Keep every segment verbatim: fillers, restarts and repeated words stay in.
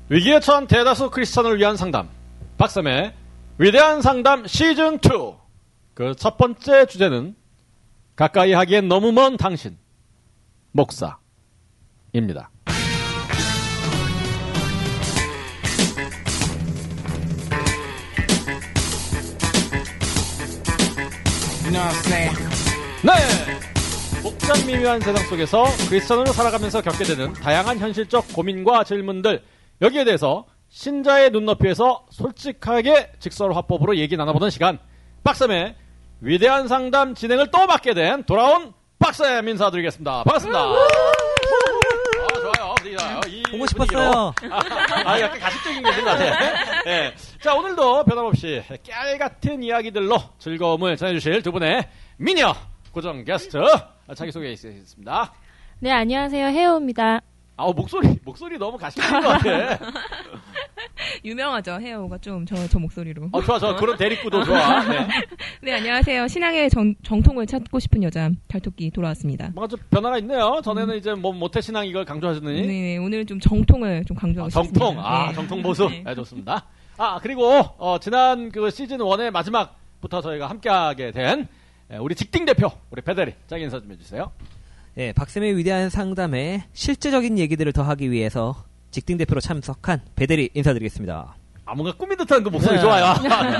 위기에 처한 대다수 크리스천을 위한 상담 박쌤의 위대한 상담 시즌 투. 그 첫 번째 주제는 가까이 하기엔 너무 먼 당신 목사입니다. 네! 복잡 미묘한 세상 속에서 크리스천으로 살아가면서 겪게 되는 다양한 현실적 고민과 질문들, 여기에 대해서 신자의 눈높이에서 솔직하게 직설화법으로 얘기 나눠보는 시간, 박쌤의 위대한 상담 진행을 또 맡게 된 돌아온 박쌤 인사드리겠습니다. 반갑습니다. 아, 좋아요. 분위기다. 이 보고 싶었어요. 아, 아, 약간 가식적인 게 있는 것 같아. 네. 자, 오늘도 변함없이 깨알 같은 이야기들로 즐거움을 전해주실 두 분의 미녀 고정 게스트 자기소개해 주시겠습니다. 네, 안녕하세요. 혜호입니다. 아, 목소리, 목소리 너무 가식적인 것 같아. 유명하죠, 혜호가 좀, 저, 저 목소리로. 어, 좋아, 좋아. 그런 대립구도 좋아. 네. 네, 안녕하세요. 신앙의 정, 정통을 찾고 싶은 여자, 달토끼 돌아왔습니다. 뭔가 좀 변화가 있네요. 전에는 음. 이제 뭐, 모태신앙 이걸 강조하셨더니. 네, 오늘은 좀 정통을 좀 강조하고 아, 정통. 싶습니다. 아, 네. 정통 보수. 네. 네, 좋습니다. 아, 그리고, 어, 지난 그 시즌 일의 마지막부터 저희가 함께하게 된 우리 직딩 대표, 우리 배대리. 짝 인사 좀 해주세요. 네, 박쌤의 위대한 상담에 실제적인 얘기들을 더 하기 위해서 직딩 대표로 참석한 배대리 인사드리겠습니다. 아, 뭔가 꾸민 듯한 그 목소리 네. 좋아요.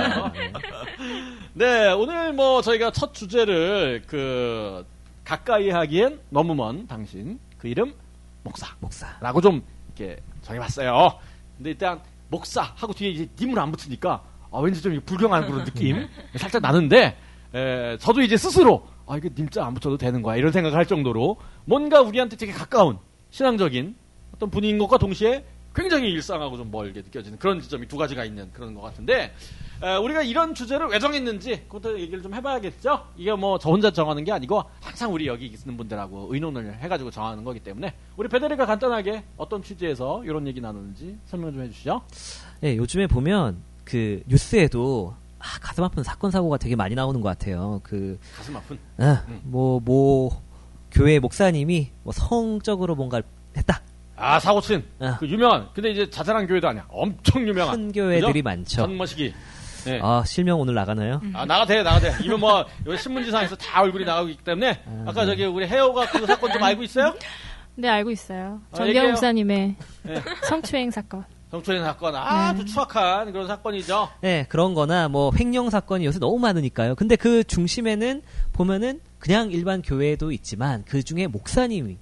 네, 오늘 뭐 저희가 첫 주제를 그 가까이 하기엔 너무 먼 당신, 그 이름 목사. 목사라고 좀 이렇게 정해봤어요. 근데 일단 목사 하고 뒤에 이제 님을 안 붙으니까 아, 왠지 좀 불경한 그런 느낌 살짝 나는데, 에, 저도 이제 스스로 아, 이게 님자 안 붙여도 되는 거야 이런 생각을 할 정도로 뭔가 우리한테 되게 가까운 신앙적인 어떤 분위기인 것과 동시에 굉장히 일상하고 좀 멀게 느껴지는 그런 지점이 두 가지가 있는 그런 것 같은데, 에, 우리가 이런 주제를 왜 정했는지 그것도 얘기를 좀 해봐야겠죠. 이게 뭐 저 혼자 정하는 게 아니고 항상 우리 여기 있는 분들하고 의논을 해가지고 정하는 거기 때문에 우리 배대리가 간단하게 어떤 취지에서 이런 얘기 나누는지 설명 좀 해주시죠. 네, 요즘에 보면 그 뉴스에도 아, 가슴 아픈 사건 사고가 되게 많이 나오는 것 같아요. 그 가슴 아픈. 아, 음. 뭐, 뭐 교회 목사님이 뭐 성적으로 뭔가를 했다. 아, 사고친. 어. 그 유명한. 근데 이제 자잘한 교회도 아니야. 엄청 유명한. 큰 교회들이 그죠? 많죠. 전머시기. 네. 아, 실명 오늘 나가나요? 아, 나가돼, 나가돼. 이거 뭐 여기 신문지상에서 다 얼굴이 나가고 있기 때문에 아, 아까 네. 저기 우리 혜호가 그 사건 좀 알고 있어요? 네, 알고 있어요. 아, 정경 목사님의 네. 성추행 사건. 성추행 사건. 아주 네. 추악한 그런 사건이죠. 네, 그런 거나 뭐 횡령 사건이 요새 너무 많으니까요. 근데 그 중심에는 보면은 그냥 일반 교회도 있지만 그 중에 목사님이,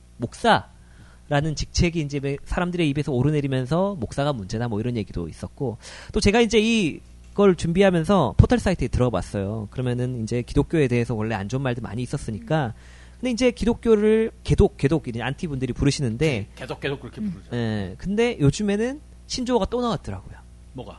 목사라는 직책이 이제 사람들의 입에서 오르내리면서 목사가 문제다 뭐 이런 얘기도 있었고, 또 제가 이제 이걸 준비하면서 포털 사이트에 들어봤어요. 그러면은 이제 기독교에 대해서 원래 안 좋은 말도 많이 있었으니까 근데 이제 기독교를 개독, 개독, 이런 안티 분들이 부르시는데. 개독, 개독 그렇게 부르죠. 예. 네, 근데 요즘에는 신조어가 또 나왔더라고요. 뭐가?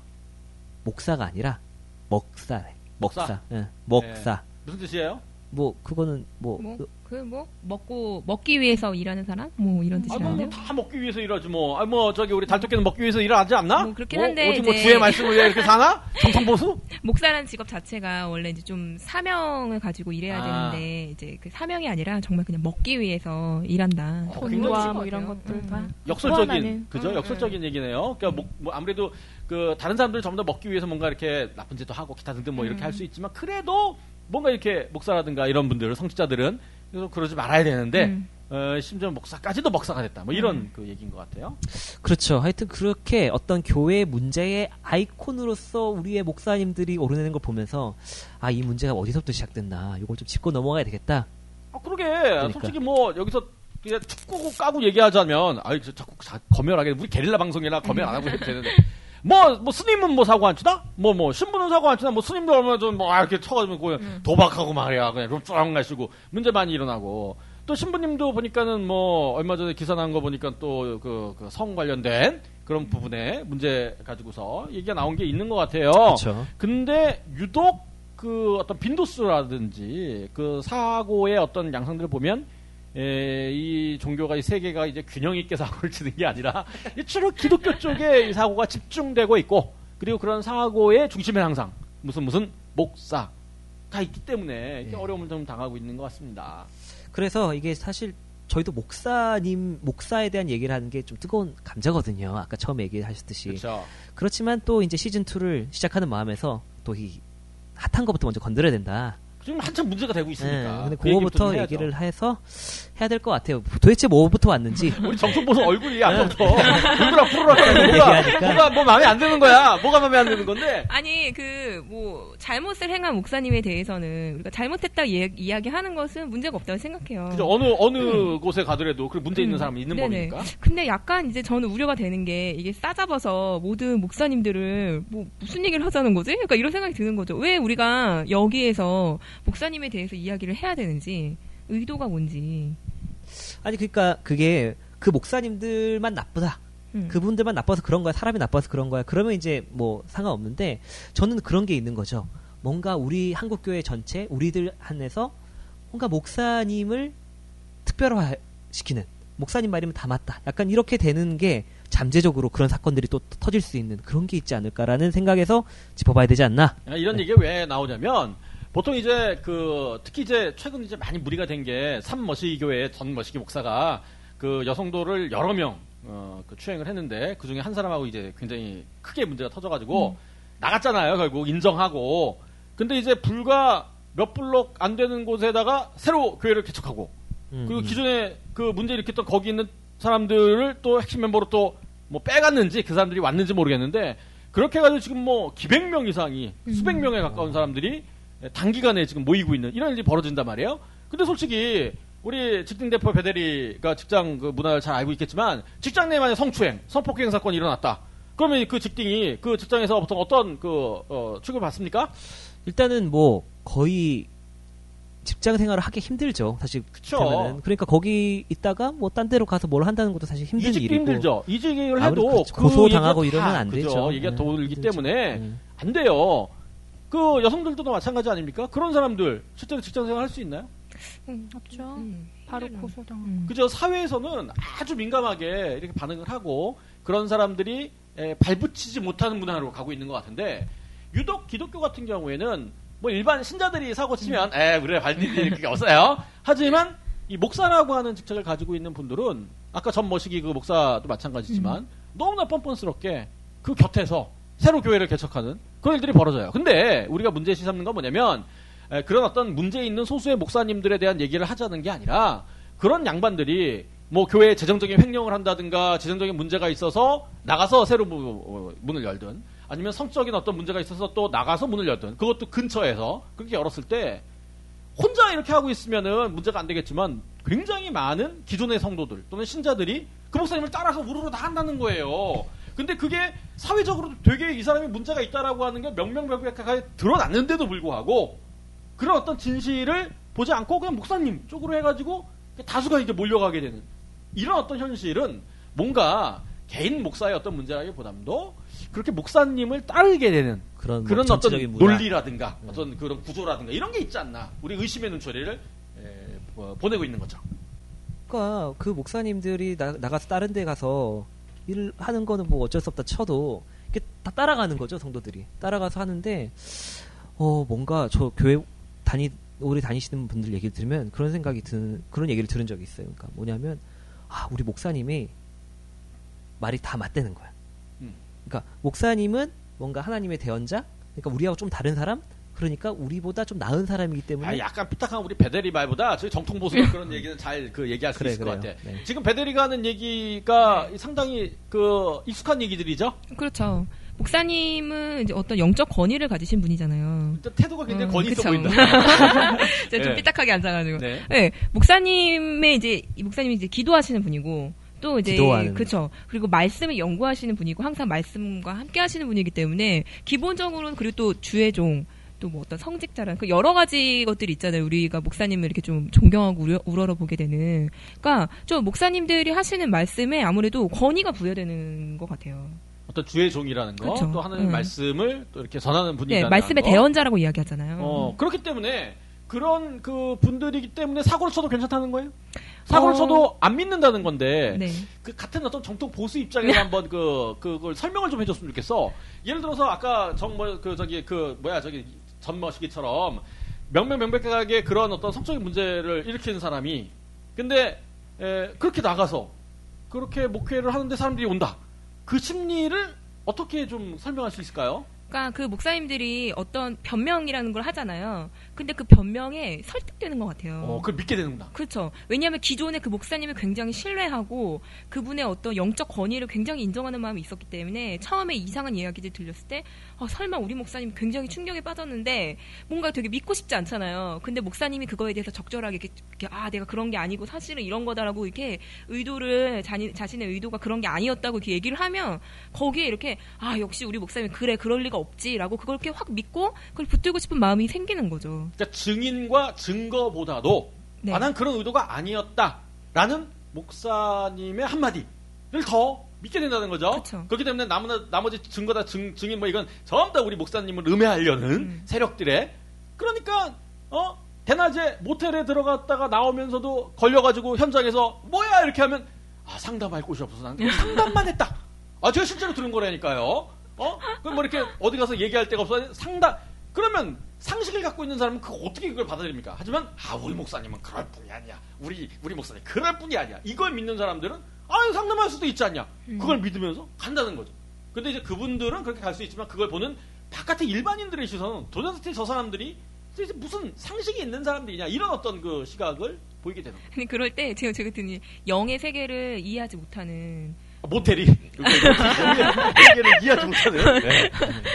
목사가 아니라 먹사래. 먹사. 먹사? 예. 먹사. 네. 무슨 뜻이에요? 뭐 그거는 뭐. 뭐, 그 뭐 먹고 먹기 위해서 일하는 사람? 뭐 이런 아, 뭐, 뜻이라는데요. 다 먹기 위해서 일하지 뭐. 아, 뭐 저기 우리 달토끼는 먹기 위해서 일하지 않나? 뭐 그렇긴 뭐, 한데 어디 뭐 이제 주의 말씀을 위해 이렇게 사나? 정통보수? 목사라는 직업 자체가 원래 이제 좀 사명을 가지고 일해야 아. 되는데 이제 그 사명이 아니라 정말 그냥 먹기 위해서 일한다. 어, 돈과 뭐 그런 이런 것 것들 다. 역설적인, 포함하는. 그죠? 음, 역설적인 얘기네요. 그러니까 뭐, 뭐 아무래도 그 다른 사람들 전부 다 먹기 위해서 뭔가 이렇게 나쁜 짓도 하고 기타 등등 뭐 이렇게 음. 할 수 있지만 그래도 뭔가 이렇게 목사라든가 이런 분들, 성직자들은 그래서 그러지 말아야 되는데 음. 어, 심지어 목사까지도 먹사가 됐다. 뭐 이런 음. 그 얘기인 것 같아요. 그렇죠. 하여튼 그렇게 어떤 교회 문제의 아이콘으로서 우리의 목사님들이 오르내는 걸 보면서 아, 이 문제가 어디서부터 시작됐나. 이걸 좀 짚고 넘어가야 되겠다. 아, 그러게. 그러니까. 솔직히 뭐 여기서 그냥 축구고 까고 얘기하자면 아이 자꾸 자, 검열하게 우리 게릴라 방송이라 검열 안 하고 해도 되는데 뭐, 뭐, 스님은 뭐 사고 안 치나? 뭐, 뭐, 신부는 사고 안 치나? 뭐, 스님도 얼마나 좀, 뭐, 아, 이렇게 쳐가지고, 그냥 음. 도박하고 말이야. 그냥 좀 쫙 가시고, 문제 많이 일어나고. 또 신부님도 보니까는 뭐, 얼마 전에 기사 난 거 보니까 또, 그, 그, 성 관련된 그런 부분에 문제 가지고서 얘기가 나온 게 있는 것 같아요. 그렇죠. 근데, 유독 그 어떤 빈도수라든지 그 사고의 어떤 양상들을 보면, 에, 이 종교가 이 세계가 이제 균형 있게 사고를 치는 게 아니라 주로 기독교 쪽에 이 사고가 집중되고 있고, 그리고 그런 사고의 중심에 항상 무슨 무슨 목사가 있기 때문에 이렇게 예. 어려움을 좀 당하고 있는 것 같습니다. 그래서 이게 사실 저희도 목사님, 목사에 대한 얘기를 하는 게 좀 뜨거운 감자거든요. 아까 처음 얘기하셨듯이. 그렇죠. 그렇지만 또 이제 시즌이를 시작하는 마음에서 또 이 핫한 것부터 먼저 건드려야 된다. 지금 한참 문제가 되고 있으니까. 네, 근데 그 그거부터 얘기부터 얘기를 해서 해야 될 것 같아요. 도대체 뭐부터 왔는지. 우리 정통보수 얼굴이 아까부터 울그라 푸르라 뭐가, 얘기하니까. 뭐가 뭐 마음에 안 드는 거야. 뭐가 마음에 안 드는 건데. 아니 그 뭐 잘못을 행한 목사님에 대해서는 우리가 잘못했다 이, 이야기하는 것은 문제가 없다고 생각해요. 그죠. 어느 어느 음. 곳에 가더라도 그 문제 있는 음. 사람이 있는 네네. 법이니까. 근데 약간 이제 저는 우려가 되는 게 이게 싸잡아서 모든 목사님들을 뭐 무슨 얘기를 하자는 거지? 그러니까 이런 생각이 드는 거죠. 왜 우리가 여기에서 목사님에 대해서 이야기를 해야 되는지 의도가 뭔지. 아니 그러니까 그게 그 목사님들만 나쁘다. 음. 그분들만 나빠서 그런 거야. 사람이 나빠서 그런 거야. 그러면 이제 뭐 상관없는데 저는 그런 게 있는 거죠. 뭔가 우리 한국교회 전체 우리들 한해서 뭔가 목사님을 특별화시키는 목사님 말이면 다 맞다. 약간 이렇게 되는 게 잠재적으로 그런 사건들이 또 터질 수 있는 그런 게 있지 않을까라는 생각에서 짚어봐야 되지 않나. 이런 네. 얘기가 왜 나오냐면 보통 이제 그 특히 이제 최근 이제 많이 무리가 된 게 삼머시기 교회 전 머시기 목사가 그 여성도를 여러 명 어, 그 추행을 했는데 그 중에 한 사람하고 이제 굉장히 크게 문제가 터져가지고 음. 나갔잖아요. 결국 인정하고. 근데 이제 불과 몇 블록 안 되는 곳에다가 새로 교회를 개척하고 음, 그리고 기존에 그 문제 일으켰던 거기 있는 사람들을 또 핵심 멤버로 또 뭐 빼갔는지 그 사람들이 왔는지 모르겠는데 그렇게 해가지고 지금 뭐 기백 명 이상이 음. 수백 명에 가까운 사람들이 단기간에 지금 모이고 있는 이런 일이 벌어진단 말이에요. 근데 솔직히 우리 직장 대표 배대리가 직장 그 문화를 잘 알고 있겠지만 직장 내 만에 성추행, 성폭행 사건이 일어났다. 그러면 그 직딩이 그 직장에서 보통 어떤 그 어, 취급을 받습니까? 일단은 뭐 거의 직장 생활을 하기 힘들죠. 사실 그렇죠. 그러니까 거기 있다가 뭐 딴 데로 가서 뭘 한다는 것도 사실 힘든 이직도 일이고. 힘들죠. 이직을 해도 그 고소 당하고 이러면 안 그죠. 되죠. 얘기가 네, 돌기 힘들죠. 때문에 네. 안 돼요. 그 여성들도 마찬가지 아닙니까? 그런 사람들 실제로 직장 생활 할 수 있나요? 응, 없죠. 음. 바로 고소당. 음. 그죠. 사회에서는 아주 민감하게 이렇게 반응을 하고 그런 사람들이 에, 발붙이지 못하는 문화로 가고 있는 것 같은데 유독 기독교 같은 경우에는 뭐 일반 신자들이 사고 치면 음. 에 우리가 발디딜 그게 없어요. 하지만 이 목사라고 하는 직책을 가지고 있는 분들은 아까 전 머시기 그 목사도 마찬가지지만 음. 너무나 뻔뻔스럽게 그 곁에서 새로 교회를 개척하는 그런 일들이 벌어져요. 근데 우리가 문제시 삼는 건 뭐냐면 에, 그런 어떤 문제 있는 소수의 목사님들에 대한 얘기를 하자는 게 아니라 그런 양반들이 뭐 교회에 재정적인 횡령을 한다든가 재정적인 문제가 있어서 나가서 새로 무, 문을 열든 아니면 성적인 어떤 문제가 있어서 또 나가서 문을 열든 그것도 근처에서 그렇게 열었을 때 혼자 이렇게 하고 있으면은 문제가 안 되겠지만 굉장히 많은 기존의 성도들 또는 신자들이 그 목사님을 따라서 우르르 다 한다는 거예요. 근데 그게 사회적으로 되게 이 사람이 문제가 있다라고 하는 게 명명백백하게 드러났는데도 불구하고 그런 어떤 진실을 보지 않고 그냥 목사님 쪽으로 해가지고 다수가 이제 몰려가게 되는 이런 어떤 현실은 뭔가 개인 목사의 어떤 문제라기보다도 그렇게 목사님을 따르게 되는 그런, 그런 뭐 어떤 문화. 논리라든가 음. 어떤 그런 구조라든가 이런 게 있지 않나. 우리 의심의 눈초리를 에, 어, 보내고 있는 거죠. 그러니까 그 목사님들이 나, 나가서 다른 데 가서 일을 하는 거는 뭐 어쩔 수 없다 쳐도 이게 다 따라가는 거죠. 성도들이 따라가서 하는데 어 뭔가 저 교회 다니 오래 다니시는 분들 얘기를 들으면 그런 생각이 드는 그런 얘기를 들은 적이 있어요. 그러니까 뭐냐면 아 우리 목사님이 말이 다 맞대는 거야. 음. 그러니까 목사님은 뭔가 하나님의 대언자, 그러니까 우리하고 좀 다른 사람, 그러니까 우리보다 좀 나은 사람이기 때문에. 아, 약간 삐딱한 우리 배대리 말보다 저희 정통 보수가 그런 얘기는 잘 그 얘기할 수 그래, 있을 그래요. 것 같아. 네. 지금 배대리가 하는 얘기가 상당히 그 익숙한 얘기들이죠. 그렇죠. 목사님은 이제 어떤 영적 권위를 가지신 분이잖아요. 일단 태도가 굉장히 음, 권위 있어 그쵸. 보인다. 제가 좀 네. 삐딱하게 앉아가지고. 네. 네. 목사님의 이제 이 목사님이 이제 기도하시는 분이고 또 이제 기도하는. 그렇죠. 그리고 말씀을 연구하시는 분이고 항상 말씀과 함께 하시는 분이기 때문에 기본적으로는 그리고 또 주의 종 또 뭐 어떤 성직자라는 그 여러 가지 것들이 있잖아요. 우리가 목사님을 이렇게 좀 존경하고 우러, 우러러 보게 되는. 그러니까 좀 목사님들이 하시는 말씀에 아무래도 권위가 부여되는 것 같아요. 어떤 주의 종이라는 거, 그쵸. 또 하나님 음. 말씀을 또 이렇게 전하는 분이라는 네, 말씀의 거. 대언자라고 이야기하잖아요. 어, 그렇기 때문에 그런 그 분들이기 때문에 사고를 쳐도 괜찮다는 거예요? 사고를 어. 쳐도 안 믿는다는 건데 네. 그 같은 어떤 정통 보수 입장에서 한번 그 그걸 설명을 좀 해줬으면 좋겠어. 예를 들어서 아까 정뭐 그 저기 그 뭐야 저기 전머시기처럼 명명명백하게 그런 어떤 성적인 문제를 일으키는 사람이 근데 에, 그렇게 나가서 그렇게 목회를 하는데 사람들이 온다. 그 심리를 어떻게 좀 설명할 수 있을까요? 그러니까 그 목사님들이 어떤 변명이라는 걸 하잖아요. 근데 그 변명에 설득되는 것 같아요. 어, 그걸 믿게 되는구나. 그렇죠. 왜냐하면 기존에 그 목사님을 굉장히 신뢰하고 그분의 어떤 영적 권위를 굉장히 인정하는 마음이 있었기 때문에 처음에 이상한 이야기들 들렸을 때 어, 설마 우리 목사님 굉장히 충격에 빠졌는데 뭔가 되게 믿고 싶지 않잖아요. 근데 목사님이 그거에 대해서 적절하게 이렇게, 이렇게 아 내가 그런 게 아니고 사실은 이런 거다라고 이렇게 의도를 자니, 자신의 의도가 그런 게 아니었다고 이렇게 얘기를 하면 거기에 이렇게 아 역시 우리 목사님 그래 그럴 리가 없지라고 그걸 이렇게 확 믿고 그걸 붙들고 싶은 마음이 생기는 거죠. 그러니까 증인과 증거보다도 네. 아, 난 그런 의도가 아니었다라는 목사님의 한마디를 더 믿게 된다는 거죠. 그쵸. 그렇기 때문에 나머지, 나머지 증거다 증, 증인 뭐 이건 전부 다 우리 목사님을 음해하려는 음. 세력들의 그러니까 어 대낮에 모텔에 들어갔다가 나오면서도 걸려가지고 현장에서 뭐야 이렇게 하면 아 상담할 곳이 없어서 난 상담만 했다. 아 제가 실제로 들은 거라니까요. 어? 그럼 뭐 이렇게 어디 가서 얘기할 데가 없어 상담 그러면 상식을 갖고 있는 사람은 그 어떻게 그걸 받아들입니까? 하지만 아 우리 목사님은 그럴 뿐이 아니야. 우리 우리 목사님 그럴 뿐이 아니야. 이걸 믿는 사람들은 아 상담할 수도 있지 않냐. 그걸 믿으면서 간다는 거죠. 근데 이제 그분들은 그렇게 갈 수 있지만 그걸 보는 바깥의 일반인들의 시선은 도대체 저 사람들이 이제 무슨 상식이 있는 사람들이냐 이런 어떤 그 시각을 보이게 되는 거예요. 근데 그럴 때 제가 제가 드니 영의 세계를 이해하지 못하는 모텔이 세계를 이해하지 못하는. 네.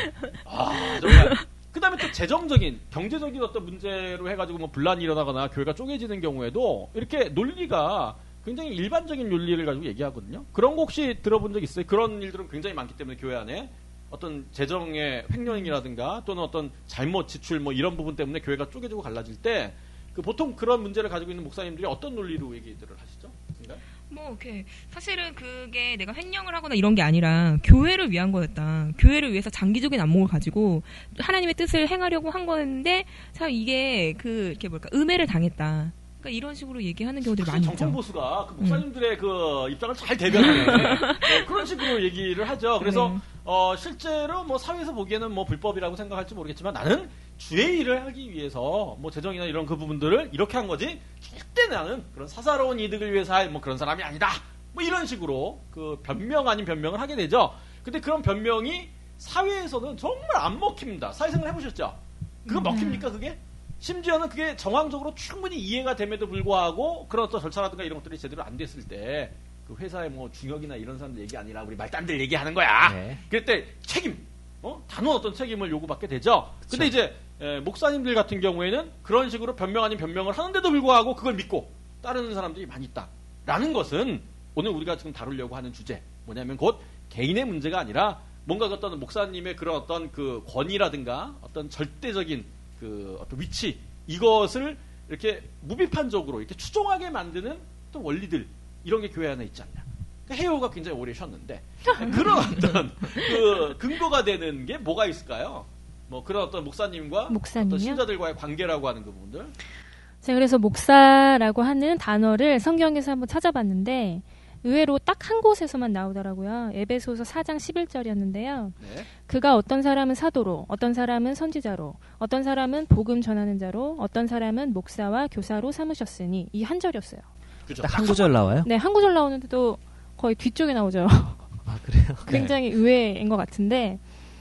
아 정말. 그다음에 또 재정적인 경제적인 어떤 문제로 해가지고 뭐 분란이 일어나거나 교회가 쪼개지는 경우에도 이렇게 논리가 굉장히 일반적인 논리를 가지고 얘기하거든요. 그런 거 혹시 들어본 적 있어요? 그런 일들은 굉장히 많기 때문에 교회 안에 어떤 재정의 횡령이라든가 또는 어떤 잘못 지출 뭐 이런 부분 때문에 교회가 쪼개지고 갈라질 때 그 보통 그런 문제를 가지고 있는 목사님들이 어떤 논리로 얘기들을 하시죠? 그러니까? 뭐, 이렇게, 사실은 그게 내가 횡령을 하거나 이런 게 아니라, 교회를 위한 거였다. 교회를 위해서 장기적인 안목을 가지고, 하나님의 뜻을 행하려고 한 거였는데, 참 이게, 그, 이렇게 뭘까, 음해를 당했다. 그러니까 이런 식으로 얘기하는 경우들이 많이 있죠. 정통보수가 그 목사님들의 음. 그 입장을 잘 대변하네. 네, 그런 식으로 얘기를 하죠. 그래서, 네. 어, 실제로 뭐 사회에서 보기에는 뭐 불법이라고 생각할지 모르겠지만 나는 주의 일을 하기 위해서 뭐 재정이나 이런 그 부분들을 이렇게 한 거지 절대 나는 그런 사사로운 이득을 위해서 할 뭐 그런 사람이 아니다. 뭐 이런 식으로 그 변명 아닌 변명을 하게 되죠. 근데 그런 변명이 사회에서는 정말 안 먹힙니다. 사회생활 해보셨죠? 그거 음. 먹힙니까 그게? 심지어는 그게 정황적으로 충분히 이해가 됨에도 불구하고 그런 어떤 절차라든가 이런 것들이 제대로 안 됐을 때 그 회사의 뭐 중역이나 이런 사람들 얘기 아니라 우리 말단들 얘기하는 거야. 네. 그럴 때 책임, 어? 단호한 어떤 책임을 요구받게 되죠. 그쵸. 근데 이제 에, 목사님들 같은 경우에는 그런 식으로 변명 아닌 변명을 하는데도 불구하고 그걸 믿고 따르는 사람들이 많이 있다라는 것은 오늘 우리가 지금 다루려고 하는 주제 뭐냐면 곧 개인의 문제가 아니라 뭔가 어떤 목사님의 그런 어떤 그 권위라든가 어떤 절대적인 그 어떤 위치 이것을 이렇게 무비판적으로 이렇게 추종하게 만드는 또 원리들 이런 게 교회 안에 있지 않냐. 그러니까 해오가 굉장히 오래 쉬었는데 그런 어떤 그 근거가 되는 게 뭐가 있을까요? 뭐 그런 어떤 목사님과 목사님이요? 어떤 신자들과의 관계라고 하는 그 부분들. 제가 그래서 목사라고 하는 단어를 성경에서 한번 찾아봤는데 의외로 딱 한 곳에서만 나오더라고요. 에베소서 사 장 십일 절이었는데요. 네. 그가 어떤 사람은 사도로, 어떤 사람은 선지자로, 어떤 사람은 복음 전하는 자로, 어떤 사람은 목사와 교사로 삼으셨으니 이 한 절이었어요. 그죠? 딱 한 구절 나와요? 네, 한 구절 나오는데도 거의 뒤쪽에 나오죠. 아, 그래요? 굉장히 네. 의외인 것 같은데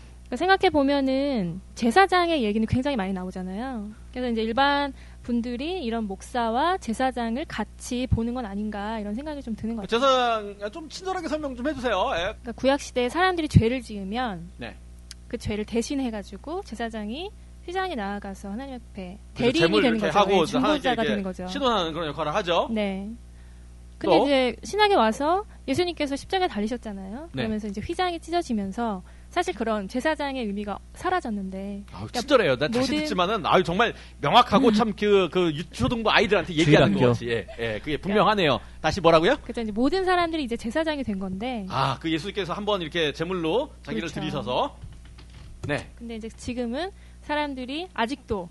생각해 보면은 제사장의 얘기는 굉장히 많이 나오잖아요. 그래서 이제 일반 분들이 이런 목사와 제사장을 같이 보는 건 아닌가 이런 생각이 좀 드는 것 같아요. 제사장 좀 친절하게 설명 좀 해주세요. 예. 그러니까 구약 시대에 사람들이 죄를 지으면 네. 그 죄를 대신해가지고 제사장이 휘장에 나아가서 하나님 앞에 대리인이 되는 거죠. 하고 네, 중보자가 되는 거죠. 신원하는 그런 역할을 하죠. 네. 근데 또? 이제 신학에 와서 예수님께서 십자가에 달리셨잖아요. 네. 그러면서 이제 휘장이 찢어지면서 사실 그런 제사장의 의미가 사라졌는데. 아우, 친절해요. 난 다시 모든... 듣지만은 아유 정말 명확하고 참 그 그 유초등부 아이들한테 얘기하는 거지. 예, 예, 그게 분명하네요. 다시 뭐라고요? 그렇죠. 이제 모든 사람들이 이제 제사장이 된 건데. 아, 그 예수님께서 한번 이렇게 제물로 자기를 그렇죠. 들이셔서. 네. 근데 이제 지금은 사람들이 아직도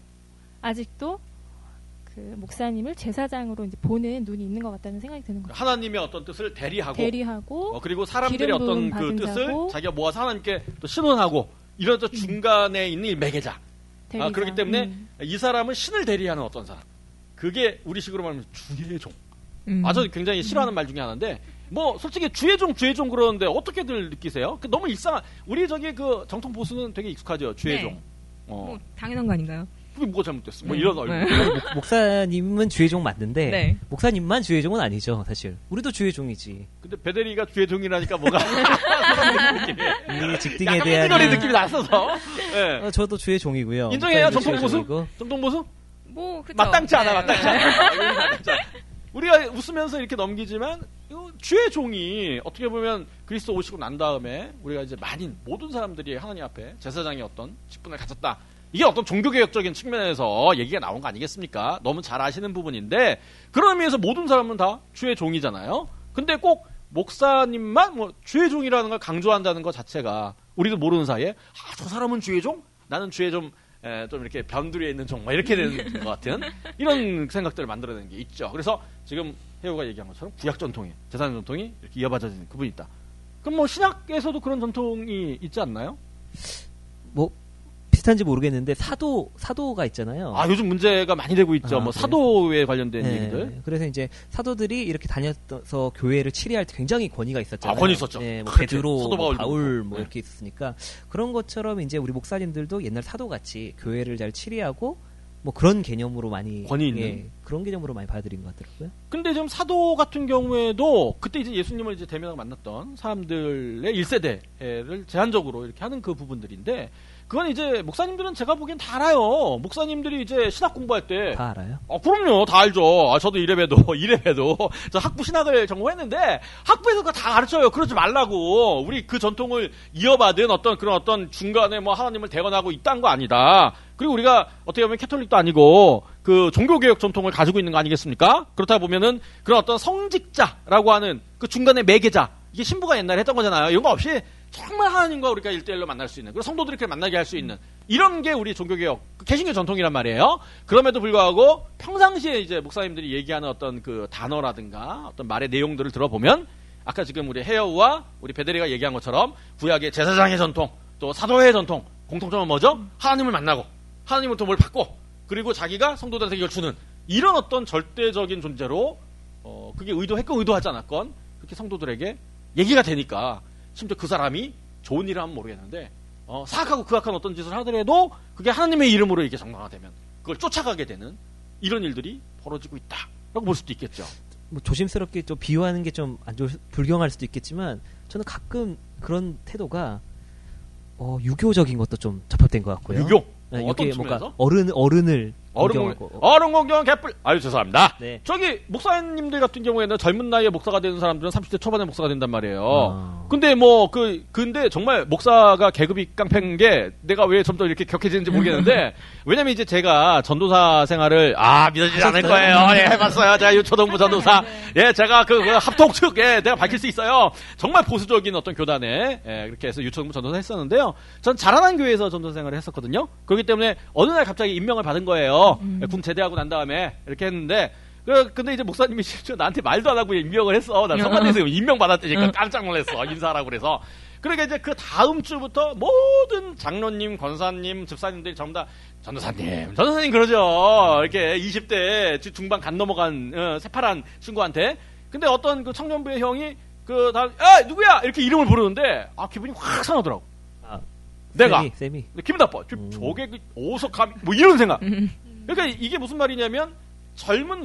아직도 그 목사님을 제사장으로 이제 보는 눈이 있는 것 같다는 생각이 드는 거죠. 하나님의 어떤 뜻을 대리하고, 대리하고 어, 그리고 사람들의 어떤 그 뜻을 자고, 자기가 모아서 하나님께 또 신원하고 이런 저 중간에 음. 있는 이 매개자. 아, 그렇기 때문에 음. 이 사람은 신을 대리하는 어떤 사람. 그게 우리식으로 말하면 주의 종. 음. 아, 저 굉장히 싫어하는 음. 말 중에 하나인데, 뭐, 솔직히 주의종, 주의종 그러는데 어떻게들 느끼세요? 그 너무 일상한, 우리 저기 그 정통 보수는 되게 익숙하죠, 주의종. 네. 어. 뭐, 당연한 거 아닌가요? 그게 뭐가 잘못됐어? 뭐 네. 이런 얼굴. 네. 목사님은 주의종 맞는데, 네. 목사님만 주의종은 아니죠, 사실. 우리도 주의종이지. 근데 베데리가 주의종이라니까 뭐가. 이 직등에 대한. 약간 삐거리 느낌이 났어서. 네. 어, 저도 주의종이고요. 인정해요, 정통 보수? 정통 보수? 뭐, 그쵸. 마땅치 않아, 네. 마땅치 않아. 우리가 웃으면서 이렇게 넘기지만, 주의 종이 어떻게 보면 그리스도 오시고 난 다음에 우리가 이제 많은 모든 사람들이 하나님 앞에 제사장의 어떤 직분을 가졌다. 이게 어떤 종교개혁적인 측면에서 얘기가 나온 거 아니겠습니까? 너무 잘 아시는 부분인데, 그런 의미에서 모든 사람은 다 주의 종이잖아요. 근데 꼭 목사님만 뭐 주의 종이라는 걸 강조한다는 것 자체가 우리도 모르는 사이에, 아, 저 사람은 주의 종? 나는 주의 좀, 에, 좀 이렇게 변두리에 있는 종, 막 이렇게 되는 것 같은 이런 생각들을 만들어내는 게 있죠. 그래서 지금 해우가 얘기한 것처럼 구약 전통이, 제사장 전통이 이렇게 이어받아지는 그분이 있다. 그럼 뭐 신약에서도 그런 전통이 있지 않나요? 뭐, 비슷한지 모르겠는데 사도 사도가 있잖아요. 아, 요즘 문제가 많이 되고 있죠. 아, 뭐 그래요? 사도에 관련된 네. 얘기들. 그래서 이제 사도들이 이렇게 다녀서 교회를 치리할 때 굉장히 권위가 있었잖아요. 아, 권위 있었죠. 네, 뭐 그렇지. 베드로, 사도 뭐 바울도 바울 그렇고. 뭐 네. 이렇게 있었으니까 그런 것처럼 이제 우리 목사님들도 옛날 사도같이 교회를 잘 치리하고 뭐 그런 개념으로 많이 권위 있는? 예, 그런 개념으로 많이 받아들인 것 같더라고요. 근데 지금 사도 같은 경우에도 그때 이제 예수님을 이제 대면하고 만났던 사람들의 일 세대를 제한적으로 이렇게 하는 그 부분들인데, 그건 이제 목사님들은 제가 보기엔 다 알아요. 목사님들이 이제 신학 공부할 때. 다 알아요? 어, 그럼요. 다 알죠. 아, 저도 이래봬도, 이래봬도. 저 학부 신학을 전공했는데, 학부에서 그거 다 가르쳐요. 그러지 말라고. 우리 그 전통을 이어받은 어떤 그런 어떤 중간에 뭐 하나님을 대언하고 있다는 거 아니다. 그리고 우리가 어떻게 보면 캐톨릭도 아니고, 그 종교개혁 전통을 가지고 있는 거 아니겠습니까? 그렇다 보면은 그런 어떤 성직자라고 하는 그 중간에 매개자. 이게 신부가 옛날에 했던 거잖아요. 이런 거 없이 정말 하나님과 우리가 일대일로 만날 수 있는, 그리고 성도들이 이렇게 만나게 할 수 있는 이런 게 우리 종교개혁, 개신교 전통이란 말이에요. 그럼에도 불구하고 평상시에 이제 목사님들이 얘기하는 어떤 그 단어라든가 어떤 말의 내용들을 들어보면, 아까 지금 우리 헤어우와 우리 베데리가 얘기한 것처럼 구약의 제사장의 전통, 또 사도회의 전통, 공통점은 뭐죠? 하나님을 만나고 하나님으로부터 뭘 받고, 그리고 자기가 성도들한테 이걸 주는 이런 어떤 절대적인 존재로, 어, 그게 의도했건 의도하지 않았건 그렇게 성도들에게 얘기가 되니까, 심지어 그 사람이 좋은 일을 하면 모르겠는데, 어, 사악하고 극악한 어떤 짓을 하더라도 그게 하나님의 이름으로 이게 정당화되면 그걸 쫓아가게 되는 이런 일들이 벌어지고 있다라고 볼 수도 있겠죠. 뭐 조심스럽게 좀 비유하는 게 좀 안 좋을, 불경할 수도 있겠지만, 저는 가끔 그런 태도가 어, 유교적인 것도 좀 접합된 것 같고요. 유교? 네, 어, 어떤 이게 측면에서? 뭔가 어른 어른을 어른 공경하고. 어른 공경 개뿔. 아유, 죄송합니다. 네. 저기 목사님들 같은 경우에는 젊은 나이에 목사가 되는 사람들은 삼십 대 초반에 목사가 된단 말이에요. 아. 근데 뭐 그 근데 정말 목사가 계급이 깡패인 게 내가 왜 점점 이렇게 격해지는지 모르겠는데, 왜냐면 이제 제가 전도사 생활을 아 믿어지지 않을 거예요. 예, 해봤어요. 제가 유초동부 전도사. 예, 제가 그, 그 합동 측 예, 내가 밝힐 수 있어요. 정말 보수적인 어떤 교단에 예, 그렇게 해서 유초동부 전도사 했었는데요. 전 자라난 교회에서 전도사 생활을 했었거든요. 그렇기 때문에 어느 날 갑자기 임명을 받은 거예요. 음. 예, 군 제대하고 난 다음에 이렇게 했는데, 그, 근데 이제 목사님이 실제 나한테 말도 안 하고 임명을 했어. 난 성관에서 임명 받았다니까 깜짝 놀랐어. 인사하라고 그래서. 그러니까 이제 그 다음 주부터 모든 장로님, 권사님, 집사님들이 전부 다 전도사님, 전도사님 그러죠. 이렇게 이십 대 중반 간 넘어간 어, 새파란 친구한테. 근데 어떤 그 청년부의 형이 그 다음, 야 누구야 이렇게 이름을 부르는데 아 기분이 확 상하더라고. 아, 내가 쌤이, 쌤이. 기분 나빠. 음. 저게 그 오석함 뭐 이런 생각. 그러니까 이게 무슨 말이냐면, 젊은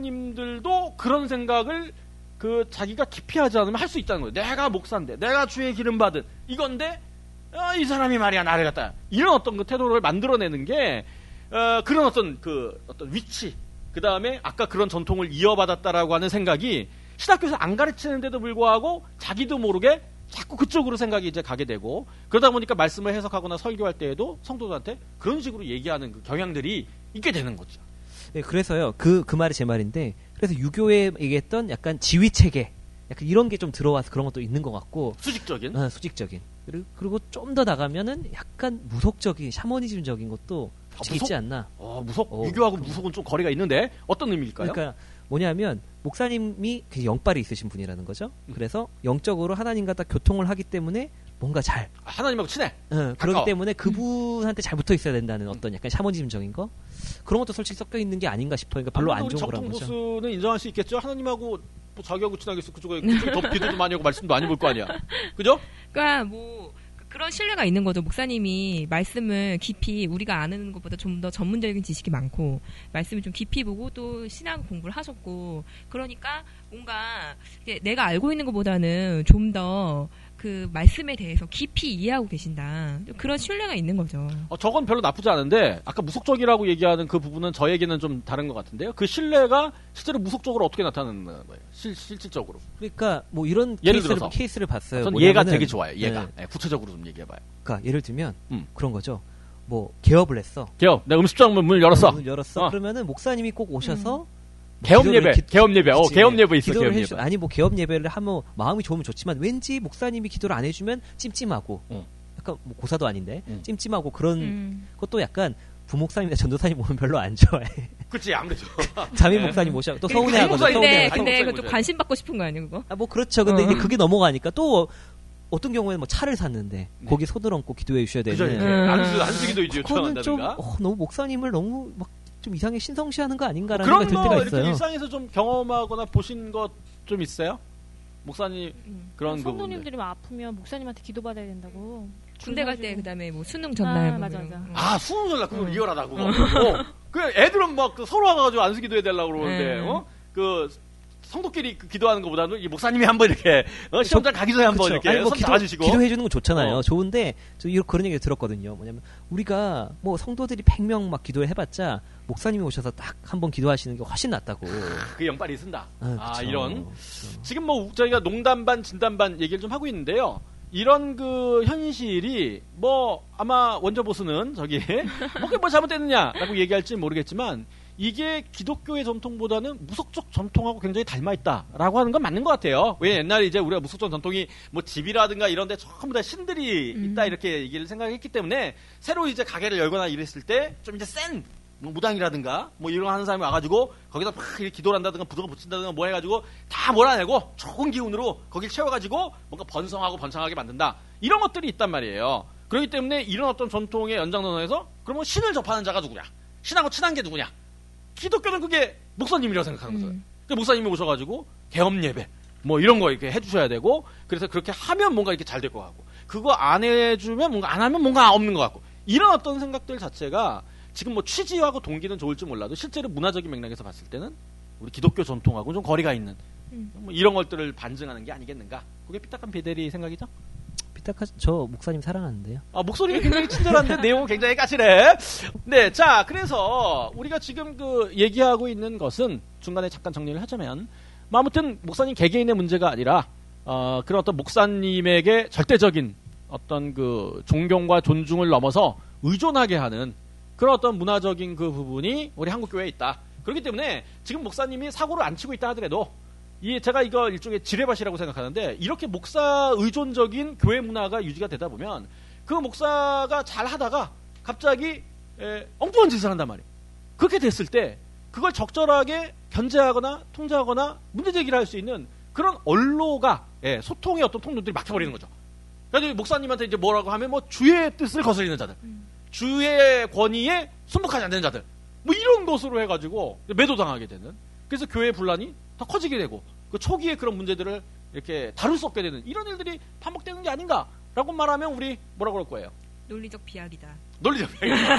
목사님들도 그런 생각을 그 자기가 기피하지 않으면 할 수 있다는 거예요. 내가 목사인데, 내가 주의 기름 받은 이건데, 어, 이 사람이 말이야 나를 갖다 이런 어떤 그 태도를 만들어내는 게 어, 그런 어떤 그 어떤 위치, 그 다음에 아까 그런 전통을 이어받았다라고 하는 생각이 신학교에서 안 가르치는데도 불구하고 자기도 모르게 자꾸 그쪽으로 생각이 이제 가게 되고, 그러다 보니까 말씀을 해석하거나 설교할 때에도 성도들한테 그런 식으로 얘기하는 그 경향들이 있게 되는 거죠. 네, 그래서요. 그, 그 말이 제 말인데, 그래서 유교에 얘기했던 약간 지휘 체계, 약간 이런 게 좀 들어와서 그런 것도 있는 것 같고, 수직적인. 아, 수직적인. 그리고, 그리고 좀 더 나가면은 약간 무속적인, 샤머니즘적인 것도 솔직히 아, 무속? 있지 않나. 어, 무속? 어, 유교하고 무속은 좀 거리가 있는데 어떤 의미일까요? 그러니까 뭐냐면 목사님이 굉장히 영빨이 있으신 분이라는 거죠. 음. 그래서 영적으로 하나님과 딱 교통을 하기 때문에 뭔가 잘 하나님하고 친해. 응, 그렇기 때문에 그분한테 잘 붙어 있어야 된다는 어떤 약간 샤머니즘적인 거 그런 것도 솔직히 섞여 있는 게 아닌가 싶어요. 그러니까 별로 안 좋은 거라고 보죠. 정통 보수는 인정할 수 있겠죠. 하나님하고 뭐 자기하고 친하겠어. 그쪽에, 그쪽에 더 기도도 많이 하고 말씀도 많이 볼 거 아니야. 그죠? 그러니까 뭐 그런 신뢰가 있는 거죠. 목사님이 말씀을 깊이 우리가 아는 것보다 좀 더 전문적인 지식이 많고 말씀을 좀 깊이 보고 또 신학 공부를 하셨고 그러니까 뭔가 내가 알고 있는 것보다는 좀 더 그 말씀에 대해서 깊이 이해하고 계신다. 그런 신뢰가 있는 거죠. 어, 저건 별로 나쁘지 않은데 아까 무속적이라고 얘기하는 그 부분은 저에게는 좀 다른 것 같은데요. 그 신뢰가 실제로 무속적으로 어떻게 나타나는 거예요? 실, 실질적으로. 그러니까 뭐 이런 예를 케이스를, 들어서 케이스를 봤어요. 전 얘가 되게 좋아요. 얘가. 네. 네, 구체적으로 좀 얘기해봐요. 그러니까 예를 들면 음. 그런 거죠. 뭐 개업을 했어. 개업. 내가 음식점 문을 열었어. 문을 열었어. 어. 그러면은 목사님이 꼭 오셔서 음. 개업 예배, 기, 개업 예배, 어, 개업 예배 있어, 기도를 개업 해주, 예배. 아니 뭐 개업 예배를 하면 마음이 좋으면 좋지만 왠지 목사님이 기도를 안 해주면 찜찜하고, 응. 약간 뭐 고사도 아닌데 응. 찜찜하고 그런 음. 것도 약간 부목사님이나 전도사님 오면 별로 안 좋아해. 그렇지 아무래도. 잠임 목사님 모셔 또 서운해하거든. 근데 서운해하거든. 근데 목사님 그것도 모셔야 관심 받고 싶은 거 아니에요, 그거? 아 뭐 그렇죠. 근데 어. 이제 그게 넘어가니까 또 어떤 경우에는 뭐 차를 샀는데 네. 거기 손을 얹고 기도해 주셔야 그죠, 되는. 이제. 음. 안수, 안수기도 이제 그거는 좀 요청한다든가. 어, 너무 목사님을 너무 막 좀 이상하게 신성시하는 거 아닌가라는 그런 생각이 들 거 때가 이렇게 있어요. 일상에서 좀 경험하거나 보신 것 좀 있어요? 목사님 음. 그런 부분들. 성도님들이 막 아프면 목사님한테 기도받아야 된다고. 군대 갈 때 그래가지고. 그다음에 뭐 수능 전날 아, 뭐 맞아, 그런 맞아. 거. 아, 수능 전날 그거 응. 리얼하다, 그거. 어. 그 애들은 막 그 서로 와가지고 안수기도 해달라고 그러는데, 응. 어? 그, 성도끼리 그 기도하는 것보다는 이 목사님이 한번 이렇게, 어, 시험장 가기 전에 한번 그쵸. 이렇게 아니, 뭐 손 기도, 잡아주시고. 기도해주는 건 좋잖아요. 어. 좋은데 저 이런 그런 얘기를 들었거든요. 뭐냐면 우리가 뭐 성도들이 백 명 막 기도를 해봤자 목사님이 오셔서 딱 한번 기도하시는 게 훨씬 낫다고. 그 영빨이 쓴다. 아, 아, 그쵸. 이런. 그쵸. 지금 뭐 저희가 농담 반, 진담 반 얘기를 좀 하고 있는데요. 이런 그 현실이 뭐 아마 원조 보수는 저기 뭐게 뭐 잘못됐느냐라고 얘기할지 모르겠지만 이게 기독교의 전통보다는 무속적 전통하고 굉장히 닮아있다라고 하는 건 맞는 것 같아요. 왜 옛날에 이제 우리가 무속적 전통이 뭐 집이라든가 이런 데 전부 다 신들이 음. 있다 이렇게 얘기를 생각했기 때문에 새로 이제 가게를 열거나 이랬을 때 좀 이제 센 뭐 무당이라든가 뭐 이런 거 하는 사람이 와가지고 거기다 막 이렇게 기도를 한다든가 부도가 붙인다든가 뭐 해가지고 다 몰아내고 좋은 기운으로 거길 채워가지고 뭔가 번성하고 번창하게 만든다. 이런 것들이 있단 말이에요. 그렇기 때문에 이런 어떤 전통의 연장선에서 그러면 신을 접하는 자가 누구냐? 신하고 친한 게 누구냐? 기독교는 그게 목사님이라고 생각하는 거죠. 음. 그 목사님이 오셔가지고 개업 예배 뭐 이런 거 이렇게 해주셔야 되고 그래서 그렇게 하면 뭔가 이렇게 잘 될 것 같고 그거 안 해주면 뭔가 안 하면 뭔가 없는 것 같고 이런 어떤 생각들 자체가 지금 뭐 취지하고 동기는 좋을지 몰라도 실제로 문화적인 맥락에서 봤을 때는 우리 기독교 전통하고 좀 거리가 있는 음. 뭐 이런 것들을 반증하는 게 아니겠는가? 그게 삐딱한 베데리 생각이죠? 삐딱하 저 목사님 사랑하는데요. 아, 목소리가 굉장히 친절한데 내용은 굉장히 까칠해. 네, 자, 그래서 우리가 지금 그 얘기하고 있는 것은 중간에 잠깐 정리를 하자면 뭐 아무튼 목사님 개개인의 문제가 아니라 어, 그런 어떤 목사님에게 절대적인 어떤 그 존경과 존중을 넘어서 의존하게 하는 그런 어떤 문화적인 그 부분이 우리 한국 교회에 있다. 그렇기 때문에 지금 목사님이 사고를 안 치고 있다 하더라도 이 제가 이거 일종의 지뢰밭이라고 생각하는데 이렇게 목사 의존적인 교회 문화가 유지가 되다 보면 그 목사가 잘 하다가 갑자기 에, 엉뚱한 짓을 한단 말이에요. 그렇게 됐을 때 그걸 적절하게 견제하거나 통제하거나 문제제기를 할 수 있는 그런 언로가 예, 소통의 어떤 통로들이 막혀버리는 거죠. 그래서 목사님한테 이제 뭐라고 하면 뭐 주의 뜻을 거스리는 자들, 음. 주의 권위에 순복하지 않는 자들, 뭐 이런 것으로 해가지고 매도당하게 되는. 그래서 교회 분란이 더 커지게 되고 그 초기에 그런 문제들을 이렇게 다룰 수 없게 되는 이런 일들이 반복되는 게 아닌가라고 말하면 우리 뭐라고 그럴 거예요? 논리적 비약이다. 논리적 비약이다.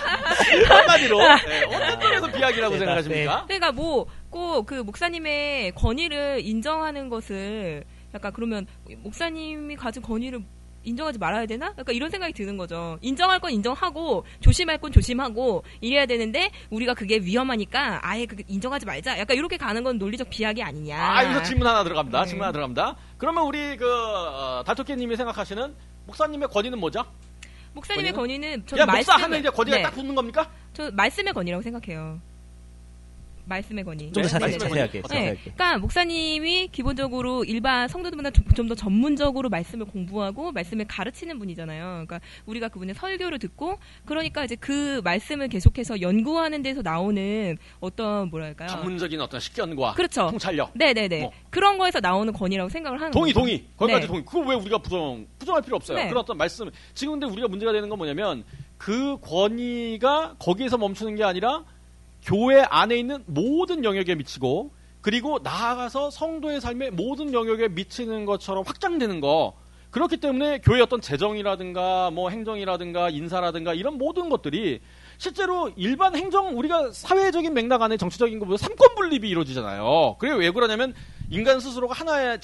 한마디로 네, 어떤 점에서 비약이라고 네, 생각하십니까? 그러니까 뭐 꼭 그 목사님의 권위를 인정하는 것을 약간 그러면 목사님이 가진 권위를 인정하지 말아야 되나? 약간 이런 생각이 드는 거죠. 인정할 건 인정하고 조심할 건 조심하고 이래야 되는데 우리가 그게 위험하니까 아예 그 인정하지 말자. 약간 이렇게 가는 건 논리적 비약이 아니냐. 아, 여기서 질문 하나 들어갑니다. 네. 질문 하나 들어갑니다. 그러면 우리 그 어, 달토끼님이 생각하시는 목사님의 권위는 뭐죠? 목사님의 권위는? 권위는 저는 그냥 목사 말씀을- 하면 이제 권위가 네. 딱 붙는 겁니까? 저 말씀의 권위라고 생각해요. 말씀의 권위. 좀 더 자세히, 네, 자세하게. 네. 자세하게. 그러니까 목사님이 기본적으로 일반 성도들보다 좀 더 전문적으로 말씀을 공부하고 말씀을 가르치는 분이잖아요. 그러니까 우리가 그분의 설교를 듣고 그러니까 이제 그 말씀을 계속해서 연구하는 데서 나오는 어떤 뭐랄까요? 전문적인 어떤 식견과 그렇죠. 통찰력. 네네네. 뭐. 그런 거에서 나오는 권위라고 생각을 하는 동의, 거죠. 동의. 거기까지 네. 동의. 그걸 왜 우리가 부정, 부정할 필요 없어요. 네. 그런 어떤 말씀. 지금 근데 우리가 문제가 되는 건 뭐냐면 그 권위가 거기에서 멈추는 게 아니라 교회 안에 있는 모든 영역에 미치고 그리고 나아가서 성도의 삶의 모든 영역에 미치는 것처럼 확장되는 거. 그렇기 때문에 교회 어떤 재정이라든가 뭐 행정이라든가 인사라든가 이런 모든 것들이 실제로 일반 행정 우리가 사회적인 맥락 안에 정치적인 것보다 삼권 분립이 이루어지잖아요. 그래 왜 그러냐면 인간 스스로가 하나의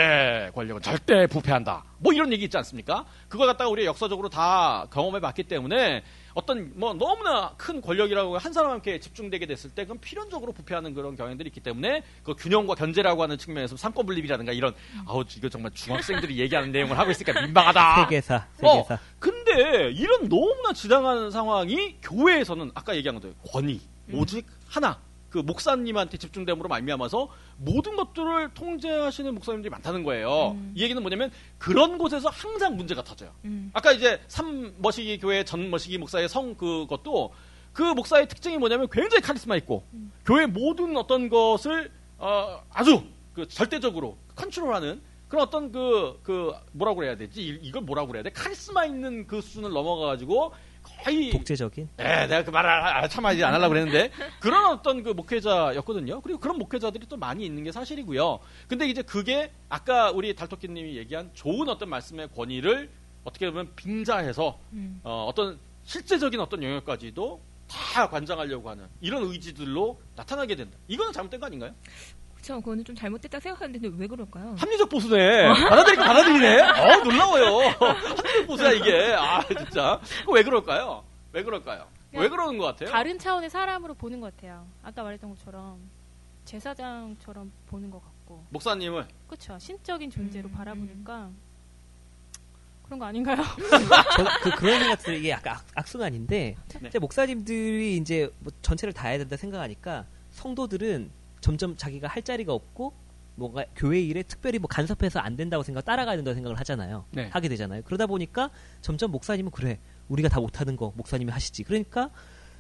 절대 권력은 절대 부패한다. 뭐 이런 얘기 있지 않습니까? 그걸 갖다가 우리가 역사적으로 다 경험해 봤기 때문에 어떤 뭐 너무나 큰 권력이라고 한 사람한테 집중되게 됐을 때 그건 필연적으로 부패하는 그런 경향들이 있기 때문에 그 균형과 견제라고 하는 측면에서 삼권 분립이라든가 이런 아우 이거 정말 중학생들이 얘기하는 내용을 하고 있으니까 민망하다. 세계사, 세계사. 어, 근데 이런 너무나 지당한 상황이 교회에서는 아까 얘기한 것들 권위 오직 하나 그 목사님한테 집중됨으로 말미암아서 모든 것들을 통제하시는 목사님들이 많다는 거예요. 음. 이 얘기는 뭐냐면 그런 곳에서 항상 문제가 터져요. 음. 아까 이제 삼머시기 교회 전머시기 목사의 성 그것도 그 목사의 특징이 뭐냐면 굉장히 카리스마 있고 음. 교회 모든 어떤 것을 어, 아주 그 절대적으로 컨트롤하는 그런 어떤 그, 그 뭐라고 그래야 되지? 이, 이걸 뭐라고 그래야 돼? 카리스마 있는 그 수준을 넘어가가지고 거의 독재적인? 네, 내가 그 말을 참 하지 안 하려고 그랬는데 그런 어떤 그 목회자였거든요. 그리고 그런 목회자들이 또 많이 있는 게 사실이고요. 근데 이제 그게 아까 우리 달토끼님이 얘기한 좋은 어떤 말씀의 권위를 어떻게 보면 빙자해서 음. 어, 어떤 실제적인 어떤 영역까지도 다 관장하려고 하는 이런 의지들로 나타나게 된다. 이거는 잘못된 거 아닌가요? 그렇죠. 그거는 좀 잘못됐다 생각하는데 왜 그럴까요? 합리적 보수네. 받아들이고 받아들이네. 어 놀라워요. 합리적 보수야 이게. 아 진짜. 그거 왜 그럴까요? 왜 그럴까요? 왜 그러는 것 같아요? 다른 차원의 사람으로 보는 것 같아요. 아까 말했던 것처럼 제사장처럼 보는 것 같고. 목사님을. 그렇죠. 신적인 존재로 음, 바라보니까 그런 거 아닌가요? 저, 그, 그런 생각 들어요. 이게 약간 악, 악순환인데, 네. 이제 목사님들이 이제 뭐 전체를 다 해야 된다 생각하니까 성도들은 점점 자기가 할 자리가 없고, 뭔가 교회 일에 특별히 뭐 간섭해서 안 된다고 생각, 따라가야 된다고 생각을 하잖아요. 네. 하게 되잖아요. 그러다 보니까 점점 목사님은 그래, 우리가 다 못하는 거 목사님이 하시지. 그러니까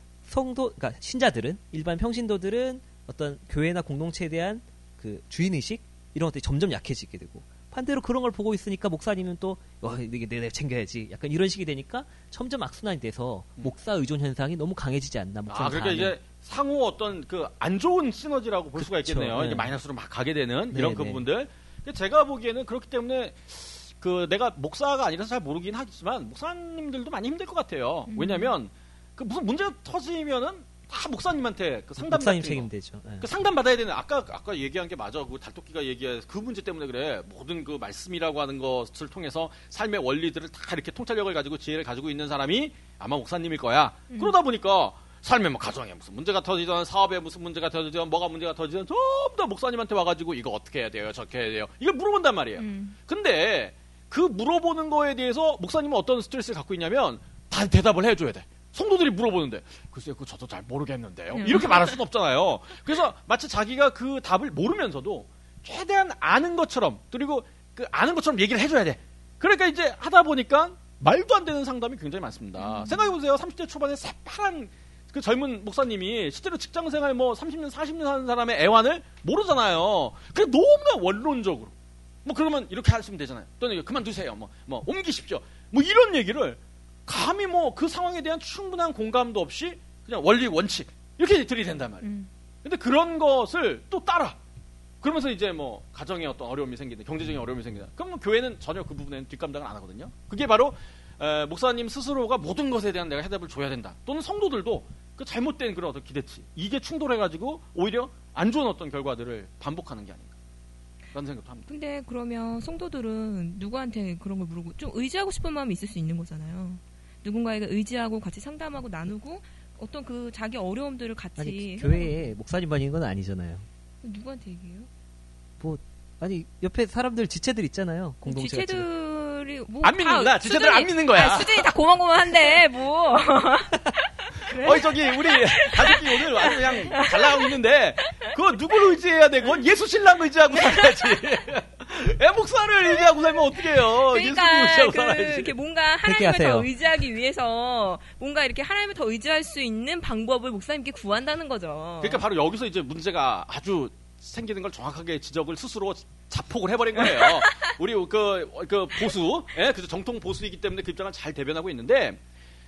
성도, 그러니까 신자들은, 일반 평신도들은 어떤 교회나 공동체에 대한 그 주인의식? 이런 것들이 점점 약해지게 되고, 반대로 그런 걸 보고 있으니까 목사님은 또 와, 이게 내내 챙겨야지 약간 이런 식이 되니까 점점 악순환이 돼서 음. 목사 의존 현상이 너무 강해지지 않나. 아, 그러니까 이제 상호 어떤 그 안 좋은 시너지라고 볼 수가 그쵸, 있겠네요. 네. 이게 마이너스로 막 가게 되는 이런 네, 그 네. 부분들. 근데 제가 보기에는 그렇기 때문에 그 내가 목사가 아니라서 잘 모르긴 하지만 목사님들도 많이 힘들 것 같아요. 음. 왜냐면 그 무슨 문제가 터지면은 다 목사님한테 그 상담 목사님 같은 거. 책임되죠. 네. 그 상담 받아야 되는 아까 아까 얘기한 게 맞아. 그 달토끼가 얘기해 그 문제 때문에 그래. 모든 그 말씀이라고 하는 것을 통해서 삶의 원리들을 다 이렇게 통찰력을 가지고 지혜를 가지고 있는 사람이 아마 목사님일 거야. 음. 그러다 보니까 삶의 뭐 가정에 무슨 문제가 터지든 사업에 무슨 문제가 터지든 뭐가 문제가 터지든 전부 다 목사님한테 와가지고 이거 어떻게 해야 돼요, 저렇게 해야 돼요. 이걸 물어본단 말이에요. 음. 근데 그 물어보는 거에 대해서 목사님은 어떤 스트레스를 갖고 있냐면 다 대답을 해줘야 돼. 성도들이 물어보는데 글쎄요, 그 저도 잘 모르겠는데요. 음. 이렇게 말할 수는 없잖아요. 그래서 마치 자기가 그 답을 모르면서도 최대한 아는 것처럼 그리고 그 아는 것처럼 얘기를 해줘야 돼. 그러니까 이제 하다 보니까 말도 안 되는 상담이 굉장히 많습니다. 음. 생각해보세요. 삼십 대 초반에 새파란 그 젊은 목사님이 실제로 직장생활 뭐 삼십 년, 사십 년 하는 사람의 애환을 모르잖아요. 그래 너무나 원론적으로 뭐 그러면 이렇게 하시면 되잖아요. 또는 그만두세요. 뭐, 뭐 옮기십시오. 뭐 이런 얘기를 감히 뭐 그 상황에 대한 충분한 공감도 없이 그냥 원리 원칙 이렇게 들이댄단 말이에요. 음. 근데 그런 것을 또 따라 그러면서 이제 뭐 가정에 어떤 어려움이 생기는 경제적인 어려움이 생기는 그럼 뭐 교회는 전혀 그 부분에는 뒷감당을 안 하거든요. 그게 바로 에, 목사님 스스로가 모든 것에 대한 내가 해답을 줘야 된다. 또는 성도들도 그 잘못된 그런 어떤 기대치 이게 충돌해가지고 오히려 안 좋은 어떤 결과들을 반복하는 게 아닌가 라는 생각도 합니다. 근데 그러면 성도들은 누구한테 그런 걸 물어보고 좀 의지하고 싶은 마음이 있을 수 있는 거잖아요. 누군가에게 의지하고 같이 상담하고 나누고 어떤 그 자기 어려움들을 같이 아니 해보는 교회에 목사님만 있는 건 아니잖아요. 거- 누구한테 얘기해요? 뭐 아니 옆에 사람들 지체들 있잖아요. 공동체 같은 거. 지체들이 뭐 안 믿는다. 다 지체들 안 수준이- 믿는 거야. 아니, 수준이 다 고만고만한데 뭐 어이 저기 우리 가족이 오늘 아주 그냥 잘 나가고 있는데 그거 누구를 의지해야 돼? 그건 예수 신랑 의지하고 살아야지. 애 목사를 의지하고 살면 어떡해요? 그러니까 예수 그, 살아야지. 이렇게 뭔가 하나님을 더 의지하기 위해서 뭔가 이렇게 하나님을 더 의지할 수 있는 방법을 목사님께 구한다는 거죠. 그러니까 바로 여기서 이제 문제가 아주 생기는 걸 정확하게 지적을 스스로 자폭을 해버린 거예요. 우리 그, 그 보수, 예, 그래서 정통 보수이기 때문에 그 입장을 잘 대변하고 있는데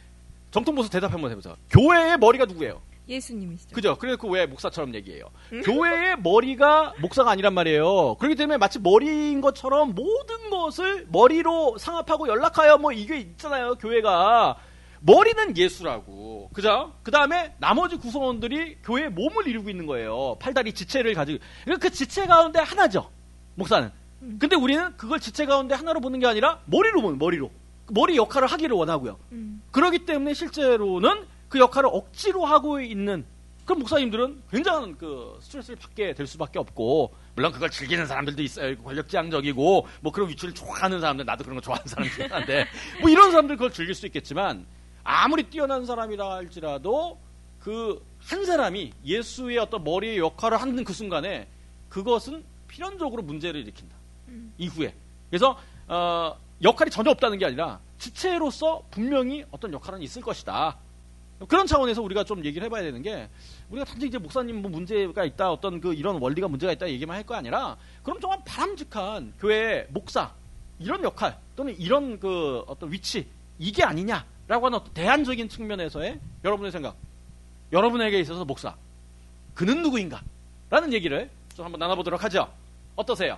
정통 보수 대답 한번 해보자. 교회의 머리가 누구예요? 예수님이시죠. 그죠? 그래서 그 왜 목사처럼 얘기해요. 음? 교회의 머리가 목사가 아니란 말이에요. 그렇기 때문에 마치 머리인 것처럼 모든 것을 머리로 상합하고 연락하여 뭐 이게 있잖아요. 교회가. 머리는 예수라고. 그죠? 그 다음에 나머지 구성원들이 교회의 몸을 이루고 있는 거예요. 팔다리 지체를 가지고. 그러니까 그 지체 가운데 하나죠. 목사는. 음. 근데 우리는 그걸 지체 가운데 하나로 보는 게 아니라 머리로 보는 머리로. 머리 역할을 하기를 원하고요. 음. 그렇기 때문에 실제로는 그 역할을 억지로 하고 있는 그런 목사님들은 굉장한 그 스트레스를 받게 될 수밖에 없고, 물론 그걸 즐기는 사람들도 있어요. 권력지향적이고 뭐 그런 위치를 좋아하는 사람들, 나도 그런 거 좋아하는 사람이긴 한데 뭐 이런 사람들 그걸 즐길 수 있겠지만 아무리 뛰어난 사람이라 할지라도 그 한 사람이 예수의 어떤 머리의 역할을 하는 그 순간에 그것은 필연적으로 문제를 일으킨다. 음. 이후에. 그래서 어, 역할이 전혀 없다는 게 아니라 지체로서 분명히 어떤 역할은 있을 것이다. 그런 차원에서 우리가 좀 얘기를 해봐야 되는 게, 우리가 단지 이제 목사님 뭐 문제가 있다, 어떤 그 이런 원리가 문제가 있다 얘기만 할 거 아니라, 그럼 정말 바람직한 교회 목사 이런 역할 또는 이런 그 어떤 위치 이게 아니냐라고 하는 어떤 대안적인 측면에서의 여러분의 생각, 여러분에게 있어서 목사 그는 누구인가라는 얘기를 좀 한번 나눠보도록 하죠. 어떠세요?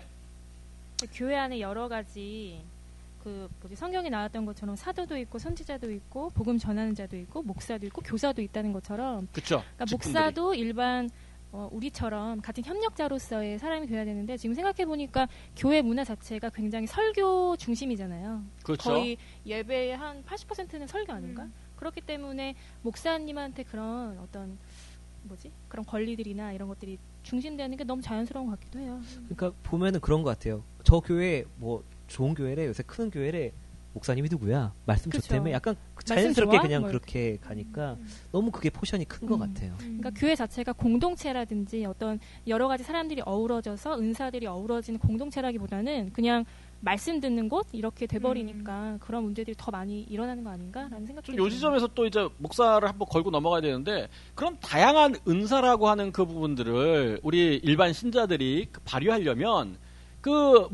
교회 안에 여러 가지 그 뭐지 성경에 나왔던 것처럼 사도도 있고 선지자도 있고 복음 전하는 자도 있고 목사도 있고 교사도 있다는 것처럼, 그쵸, 그러니까 목사도 일반 어, 우리처럼 같은 협력자로서의 사람이 돼야 되는데, 지금 생각해 보니까 교회 문화 자체가 굉장히 설교 중심이잖아요. 그렇죠. 거의 예배의 한 팔십 퍼센트는 설교 아닌가? 음. 그렇기 때문에 목사님한테 그런 어떤 뭐지 그런 권리들이나 이런 것들이 중심되는 게 너무 자연스러운 것 같기도 해요. 그러니까 보면은 그런 것 같아요. 저 교회 뭐 좋은 교회래, 요새 큰 교회래, 목사님이 누구야? 말씀 좋다며 약간 자연스럽게 그냥 뭐 그렇게 가니까 음. 너무 그게 포션이 큰 것 음. 같아요. 그러니까 교회 자체가 공동체라든지 어떤 여러 가지 사람들이 어우러져서 은사들이 어우러지는 공동체라기보다는 그냥 말씀 듣는 곳 이렇게 돼버리니까 음. 그런 문제들이 더 많이 일어나는 거 아닌가라는 생각이 좀 요 지점에서 또 이제 목사를 한번 걸고 넘어가야 되는데, 그런 다양한 은사라고 하는 그 부분들을 우리 일반 신자들이 발휘하려면 그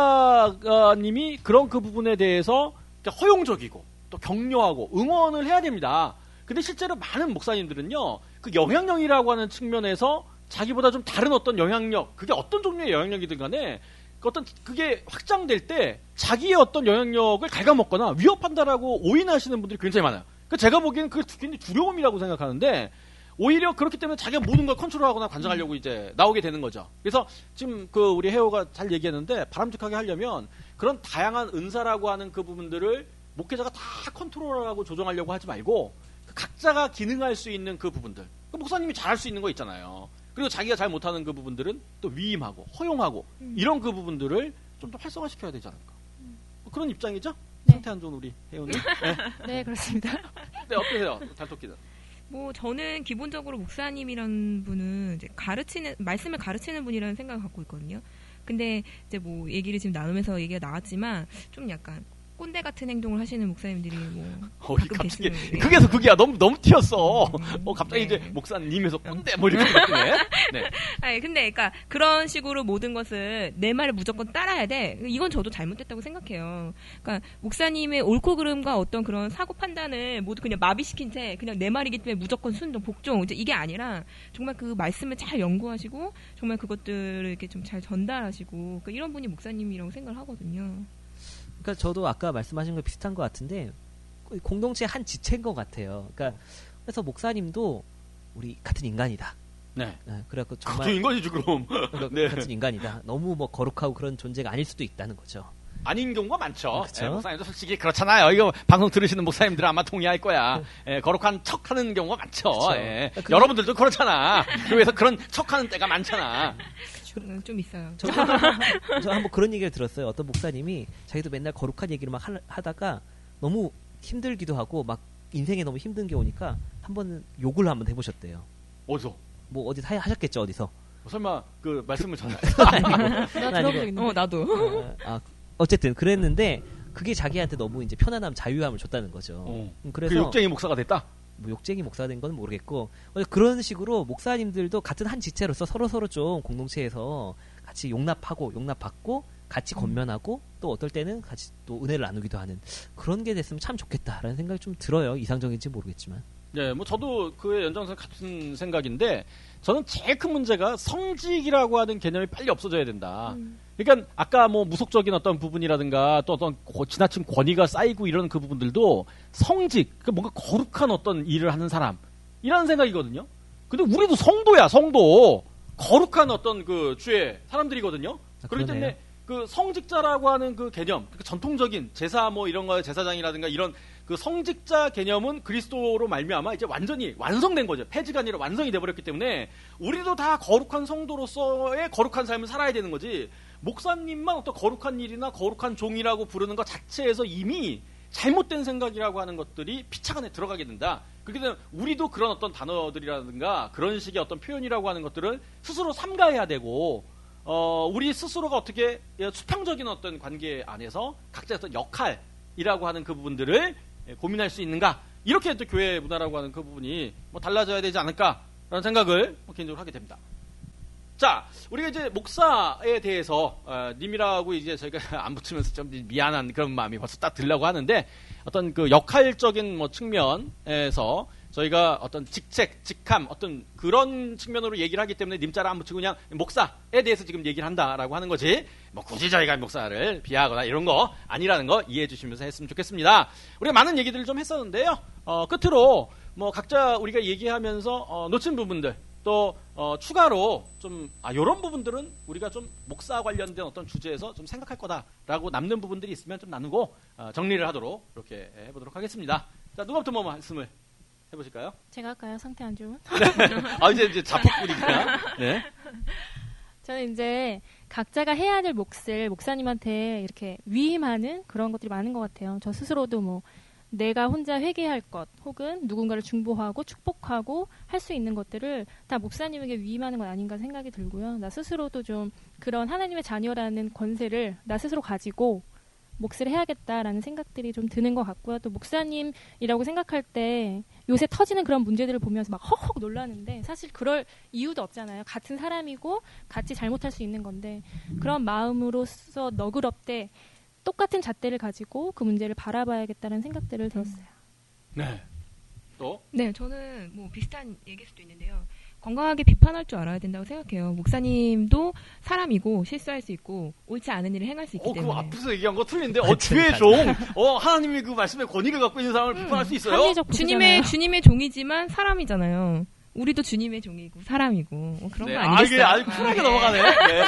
목사님이 그런 그 부분에 대해서 허용적이고 또 격려하고 응원을 해야 됩니다. 근데 실제로 많은 목사님들은요, 그 영향력이라고 하는 측면에서 자기보다 좀 다른 어떤 영향력, 그게 어떤 종류의 영향력이든 간에 어떤 그게 확장될 때 자기의 어떤 영향력을 갉아먹거나 위협한다라고 오인하시는 분들이 굉장히 많아요. 그러니까 제가 보기에는 그게 굉장히 두려움이라고 생각하는데, 오히려 그렇기 때문에 자기가 모든 걸 컨트롤하거나 관장하려고 음. 이제 나오게 되는 거죠. 그래서 지금 그 우리 혜호가 잘 얘기했는데, 바람직하게 하려면 그런 다양한 은사라고 하는 그 부분들을 목회자가 다 컨트롤하고 조정하려고 하지 말고, 그 각자가 기능할 수 있는 그 부분들, 그 목사님이 잘할 수 있는 거 있잖아요. 그리고 자기가 잘 못하는 그 부분들은 또 위임하고 허용하고 음. 이런 그 부분들을 좀 더 활성화시켜야 되지 않을까. 음. 그런 입장이죠? 네. 상태 안 좋은 우리 혜호님. 네. 네, 그렇습니다. 네, 어떠세요? 달토끼는? 뭐 저는 기본적으로 목사님이라는 분은 이제 가르치는 말씀을 가르치는 분이라는 생각을 갖고 있거든요. 근데 이제 뭐 얘기를 지금 나누면서 얘기가 나왔지만 좀 약간 꼰대 같은 행동을 하시는 목사님들이 뭐 어, 갑자기 그게서 그게야 너무 너무 튀었어. 음, 어 갑자기 네. 이제 목사님에서 꼰대 뭐 이렇게 바뀌네. 네. 아니 근데 그러니까 그런 식으로 모든 것을 내 말을 무조건 따라야 돼. 이건 저도 잘못됐다고 생각해요. 그러니까 목사님의 옳고 그름과 어떤 그런 사고 판단을 모두 그냥 마비시킨 채 그냥 내 말이기 때문에 무조건 순종, 복종 이제 이게 아니라 정말 그 말씀을 잘 연구하시고 정말 그것들을 이렇게 좀 잘 전달하시고, 그러니까 이런 분이 목사님이라고 생각을 하거든요. 그러니까 저도 아까 말씀하신 거 비슷한 것 같은데, 공동체의 한 지체인 것 같아요. 그러니까 그래서 목사님도 우리 같은 인간이다. 네. 네, 그래갖고 정말 같은 인간이지 그럼. 네. 같은 인간이다. 너무 뭐 거룩하고 그런 존재가 아닐 수도 있다는 거죠. 아닌 경우가 많죠. 그렇죠? 네, 목사님도 솔직히 그렇잖아요. 이거 방송 들으시는 목사님들은 아마 동의할 거야. 예, 거룩한 척하는 경우가 많죠. 그렇죠. 예. 그... 여러분들도 그렇잖아. 교회에서 그런 척하는 때가 많잖아. 좀 있어요. 저, 저 한번 그런 얘기를 들었어요. 어떤 목사님이 자기도 맨날 거룩한 얘기를 막 하, 하다가 너무 힘들기도 하고 막 인생에 너무 힘든 게 오니까 한번 욕을 한번 해보셨대요. 어디서? 뭐 어디 하, 하셨겠죠 어디서. 설마 그 말씀을 전해? 나 들어본 적 있는데. 어 나도. 어, 아 어쨌든 그랬는데 그게 자기한테 너무 이제 편안함, 자유함을 줬다는 거죠. 어. 그래서 그 욕쟁이 목사가 됐다. 뭐 욕쟁이 목사가 된 건 모르겠고 그런 식으로 목사님들도 같은 한 지체로서 서로 서로 좀 공동체에서 같이 용납하고 용납받고 같이 건면하고 또 어떨 때는 같이 또 은혜를 나누기도 하는 그런 게 됐으면 참 좋겠다라는 생각이 좀 들어요. 이상적인지 모르겠지만. 네, 뭐 저도 그의 연장선 같은 생각인데 저는 제일 큰 문제가 성직이라고 하는 개념이 빨리 없어져야 된다. 음. 그러니까 아까 뭐 무속적인 어떤 부분이라든가 또 어떤 고, 지나친 권위가 쌓이고 이런 그 부분들도 성직, 그러니까 뭔가 거룩한 어떤 일을 하는 사람이라는 생각이거든요. 근데 우리도 성도야, 성도. 거룩한 어떤 그 주의 사람들이거든요. 아, 그렇기 때문에 그 성직자라고 하는 그 개념, 그러니까 전통적인 제사 뭐 이런 거 제사장이라든가 이런 그 성직자 개념은 그리스도로 말미암아 이제 완전히 완성된 거죠. 폐지가 아니라 완성이 돼버렸기 때문에 우리도 다 거룩한 성도로서의 거룩한 삶을 살아야 되는 거지. 목사님만 어떤 거룩한 일이나 거룩한 종이라고 부르는 것 자체에서 이미 잘못된 생각이라고 하는 것들이 피착 안에 들어가게 된다. 그렇기 때문에 우리도 그런 어떤 단어들이라든가 그런 식의 어떤 표현이라고 하는 것들을 스스로 삼가해야 되고 어, 우리 스스로가 어떻게 수평적인 어떤 관계 안에서 각자의 어떤 역할이라고 하는 그 부분들을 고민할 수 있는가. 이렇게 또 교회 문화라고 하는 그 부분이 뭐 달라져야 되지 않을까라는 생각을 개인적으로 하게 됩니다. 자, 우리가 이제 목사에 대해서 어, 님이라고 이제 저희가 안 붙이면서 좀 미안한 그런 마음이 벌써 딱 들려고 하는데 어떤 그 역할적인 뭐 측면에서 저희가 어떤 직책, 직함 어떤 그런 측면으로 얘기를 하기 때문에 님자를 안 붙이고 그냥 목사에 대해서 지금 얘기를 한다라고 하는 거지 뭐 굳이 저희가 목사를 비하하거나 이런 거 아니라는 거 이해해 주시면서 했으면 좋겠습니다. 우리가 많은 얘기들을 좀 했었는데요. 어, 끝으로 뭐 각자 우리가 얘기하면서 어, 놓친 부분들 또 어, 추가로 좀 아, 이런 부분들은 우리가 좀 목사 관련된 어떤 주제에서 좀 생각할 거다라고 남는 부분들이 있으면 좀 나누고 어, 정리를 하도록 이렇게 해보도록 하겠습니다. 자, 누가부터 뭐 말씀을 해보실까요? 제가 할까요? 상태 안 좋은? 아 이제 이제 자폭분위기야. 네. 저는 이제 각자가 해야 될 몫을 목사님한테 이렇게 위임하는 그런 것들이 많은 것 같아요. 저 스스로도 뭐 내가 혼자 회개할 것 혹은 누군가를 중보하고 축복하고 할 수 있는 것들을 다 목사님에게 위임하는 건 아닌가 생각이 들고요. 나 스스로도 좀 그런 하나님의 자녀라는 권세를 나 스스로 가지고 몫을 해야겠다라는 생각들이 좀 드는 것 같고요. 또 목사님이라고 생각할 때 요새 터지는 그런 문제들을 보면서 막 헉헉 놀라는데 사실 그럴 이유도 없잖아요. 같은 사람이고 같이 잘못할 수 있는 건데 그런 마음으로서 너그럽되 똑같은 잣대를 가지고 그 문제를 바라봐야겠다는 생각들을 들었어요. 네. 또? 네, 저는 뭐 비슷한 얘기일 수도 있는데요. 건강하게 비판할 줄 알아야 된다고 생각해요. 목사님도 사람이고 실수할 수 있고 옳지 않은 일을 행할 수 있기 어, 때문에. 그 앞에서 얘기한 거 틀린데 어, 주의 종, 어, 하나님의 그 말씀에 권위를 갖고 있는 사람을 음, 비판할 수 있어요? 합리적 주님의 주님의 종이지만 사람이잖아요. 우리도 주님의 종이고 사람이고 뭐 그런 네, 거 아니겠어요? 아, 이게 아주 쿨하게 넘어가네. 네.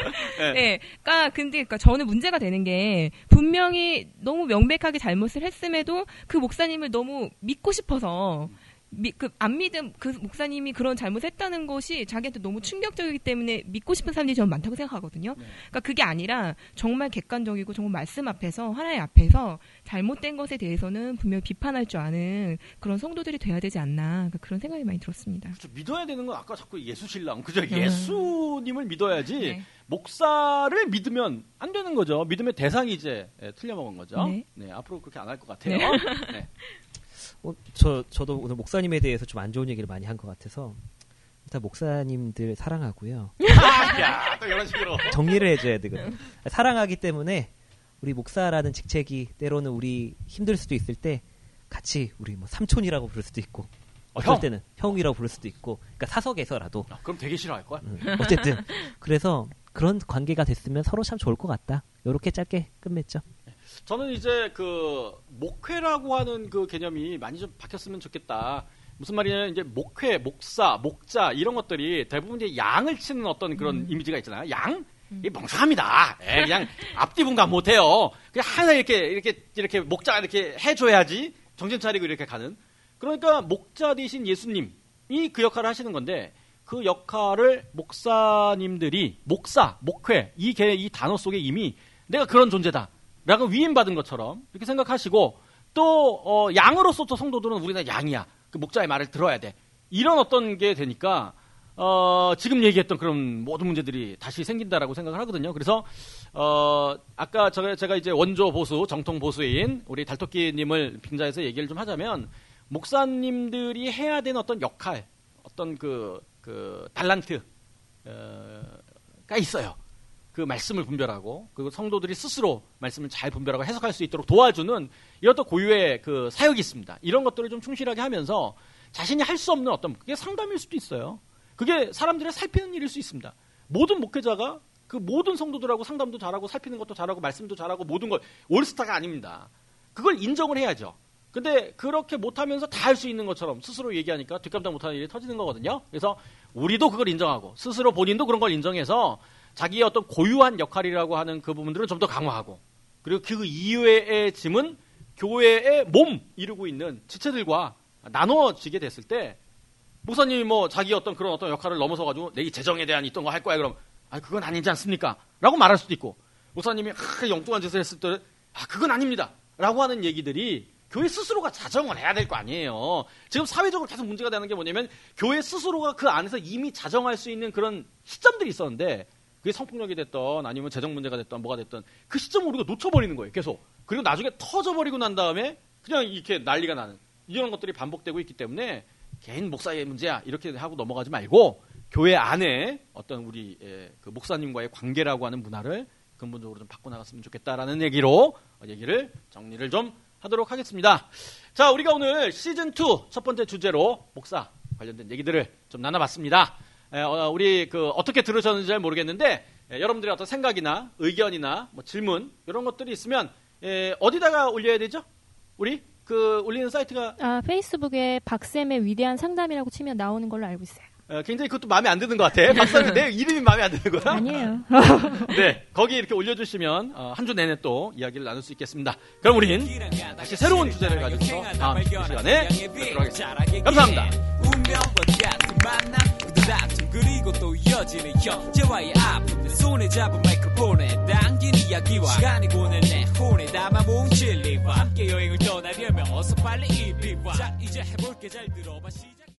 네. 네. 그러니까 근데 그러니까 저는 문제가 되는 게 분명히 너무 명백하게 잘못을 했음에도 그 목사님을 너무 믿고 싶어서 미, 그, 안 믿음, 그 목사님이 그런 잘못했다는 것이 자기한테 너무 충격적이기 때문에 믿고 싶은 사람들이 저는 많다고 생각하거든요. 네. 그러니까 그게 아니라 정말 객관적이고 정말 말씀 앞에서, 하나님 앞에서 잘못된 것에 대해서는 분명히 비판할 줄 아는 그런 성도들이 돼야 되지 않나. 그러니까 그런 생각이 많이 들었습니다. 그렇죠. 믿어야 되는 건 아까 자꾸 예수신랑, 그죠? 음. 예수님을 믿어야지 네. 목사를 믿으면 안 되는 거죠. 믿음의 대상이 이제 틀려먹은 거죠. 네. 네, 앞으로 그렇게 안 할 것 같아요. 네. 네. 어, 저, 저도 오늘 목사님에 대해서 좀 안 좋은 얘기를 많이 한 것 같아서 일단 목사님들 사랑하고요. 야, 또 이런 식으로. 정리를 해줘야 되거든요. 사랑하기 때문에 우리 목사라는 직책이 때로는 우리 힘들 수도 있을 때 같이 우리 뭐 삼촌이라고 부를 수도 있고 어, 어떨 형. 때는 형이라고 부를 수도 있고 그러니까 사석에서라도 아, 그럼 되게 싫어할 거야? 음, 어쨌든 그래서 그런 관계가 됐으면 서로 참 좋을 것 같다. 요렇게 짧게 끝맺죠. 저는 이제 그 목회라고 하는 그 개념이 많이 좀 바뀌었으면 좋겠다. 무슨 말이냐면 이제 목회, 목사, 목자 이런 것들이 대부분 이제 양을 치는 어떤 그런 음. 이미지가 있잖아요. 양? 음. 이 멍청합니다. 에, 그냥 앞뒤 분간 못해요. 그냥 항상 이렇게 이렇게 이렇게 목자가 이렇게 해줘야지 정신 차리고 이렇게 가는. 그러니까 목자 대신 예수님이 그 역할을 하시는 건데 그 역할을 목사님들이 목사, 목회 이 개, 이 단어 속에 이미 내가 그런 존재다. 라고 위임받은 것처럼 이렇게 생각하시고 또 어, 양으로서 또 성도들은 우리는 양이야. 그 목자의 말을 들어야 돼. 이런 어떤 게 되니까 어, 지금 얘기했던 그런 모든 문제들이 다시 생긴다라고 생각을 하거든요. 그래서 어, 아까 저, 제가 이제 원조 보수, 정통 보수인 우리 달토끼님을 빙자해서 얘기를 좀 하자면 목사님들이 해야 되는 어떤 역할, 어떤 그, 그 달란트가 있어요. 그 말씀을 분별하고 그리고 성도들이 스스로 말씀을 잘 분별하고 해석할 수 있도록 도와주는 이런 또 고유의 그 사역이 있습니다. 이런 것들을 좀 충실하게 하면서 자신이 할 수 없는 어떤 그게 상담일 수도 있어요. 그게 사람들을 살피는 일일 수 있습니다. 모든 목회자가 그 모든 성도들하고 상담도 잘하고 살피는 것도 잘하고 말씀도 잘하고 모든 걸 올스타가 아닙니다. 그걸 인정을 해야죠. 근데 그렇게 못하면서 다 할 수 있는 것처럼 스스로 얘기하니까 뒷감당 못하는 일이 터지는 거거든요. 그래서 우리도 그걸 인정하고 스스로 본인도 그런 걸 인정해서 자기의 어떤 고유한 역할이라고 하는 그 부분들은 좀 더 강화하고 그리고 그 이외의 짐은 교회의 몸 이루고 있는 지체들과 나눠지게 됐을 때 목사님이 뭐 자기 어떤 그런 어떤 역할을 넘어서가지고 내 이 재정에 대한 있던 거 할 거야 그럼 아 그건 아니지 않습니까? 라고 말할 수도 있고 목사님이 아, 영뚱한 짓을 했을 때 아 그건 아닙니다 라고 하는 얘기들이 교회 스스로가 자정을 해야 될 거 아니에요. 지금 사회적으로 계속 문제가 되는 게 뭐냐면 교회 스스로가 그 안에서 이미 자정할 수 있는 그런 시점들이 있었는데 그게 성폭력이 됐던 아니면 재정 문제가 됐던 뭐가 됐던 그 시점을 우리가 놓쳐버리는 거예요. 계속. 그리고 나중에 터져버리고 난 다음에 그냥 이렇게 난리가 나는 이런 것들이 반복되고 있기 때문에 개인 목사의 문제야 이렇게 하고 넘어가지 말고 교회 안에 어떤 우리 그 목사님과의 관계라고 하는 문화를 근본적으로 좀 바꿔나갔으면 좋겠다라는 얘기로 얘기를 정리를 좀 하도록 하겠습니다. 자, 우리가 오늘 시즌 투 첫 번째 주제로 목사 관련된 얘기들을 좀 나눠봤습니다. 에, 어, 우리 그 어떻게 들으셨는지 잘 모르겠는데 에, 여러분들의 어떤 생각이나 의견이나 뭐 질문 이런 것들이 있으면 에, 어디다가 올려야 되죠? 우리 그 올리는 사이트가 아 페이스북에 박쌤의 위대한 상담이라고 치면 나오는 걸로 알고 있어요. 어, 굉장히 그것도 마음에 안 드는 것 같아. 박사님 내 이름이 마음에 안 드는 거야? 아니에요. 네, 거기 이렇게 올려주시면 어, 한 주 내내 또 이야기를 나눌 수 있겠습니다. 그럼 우린 다시 새로운 주제를 가지고 다음 시간에 뵙도록 하겠습니다. 감사합니다. 그리고 또 이어지는 형제와의 아픔 내 손에 잡은 마이크폰에 당긴 이야기와 시간이 보낸 내 혼에 담아 모은 진리와 함께 여행을 떠나려면 어서 빨리 이리와 자 이제 해볼게 잘 들어봐 시작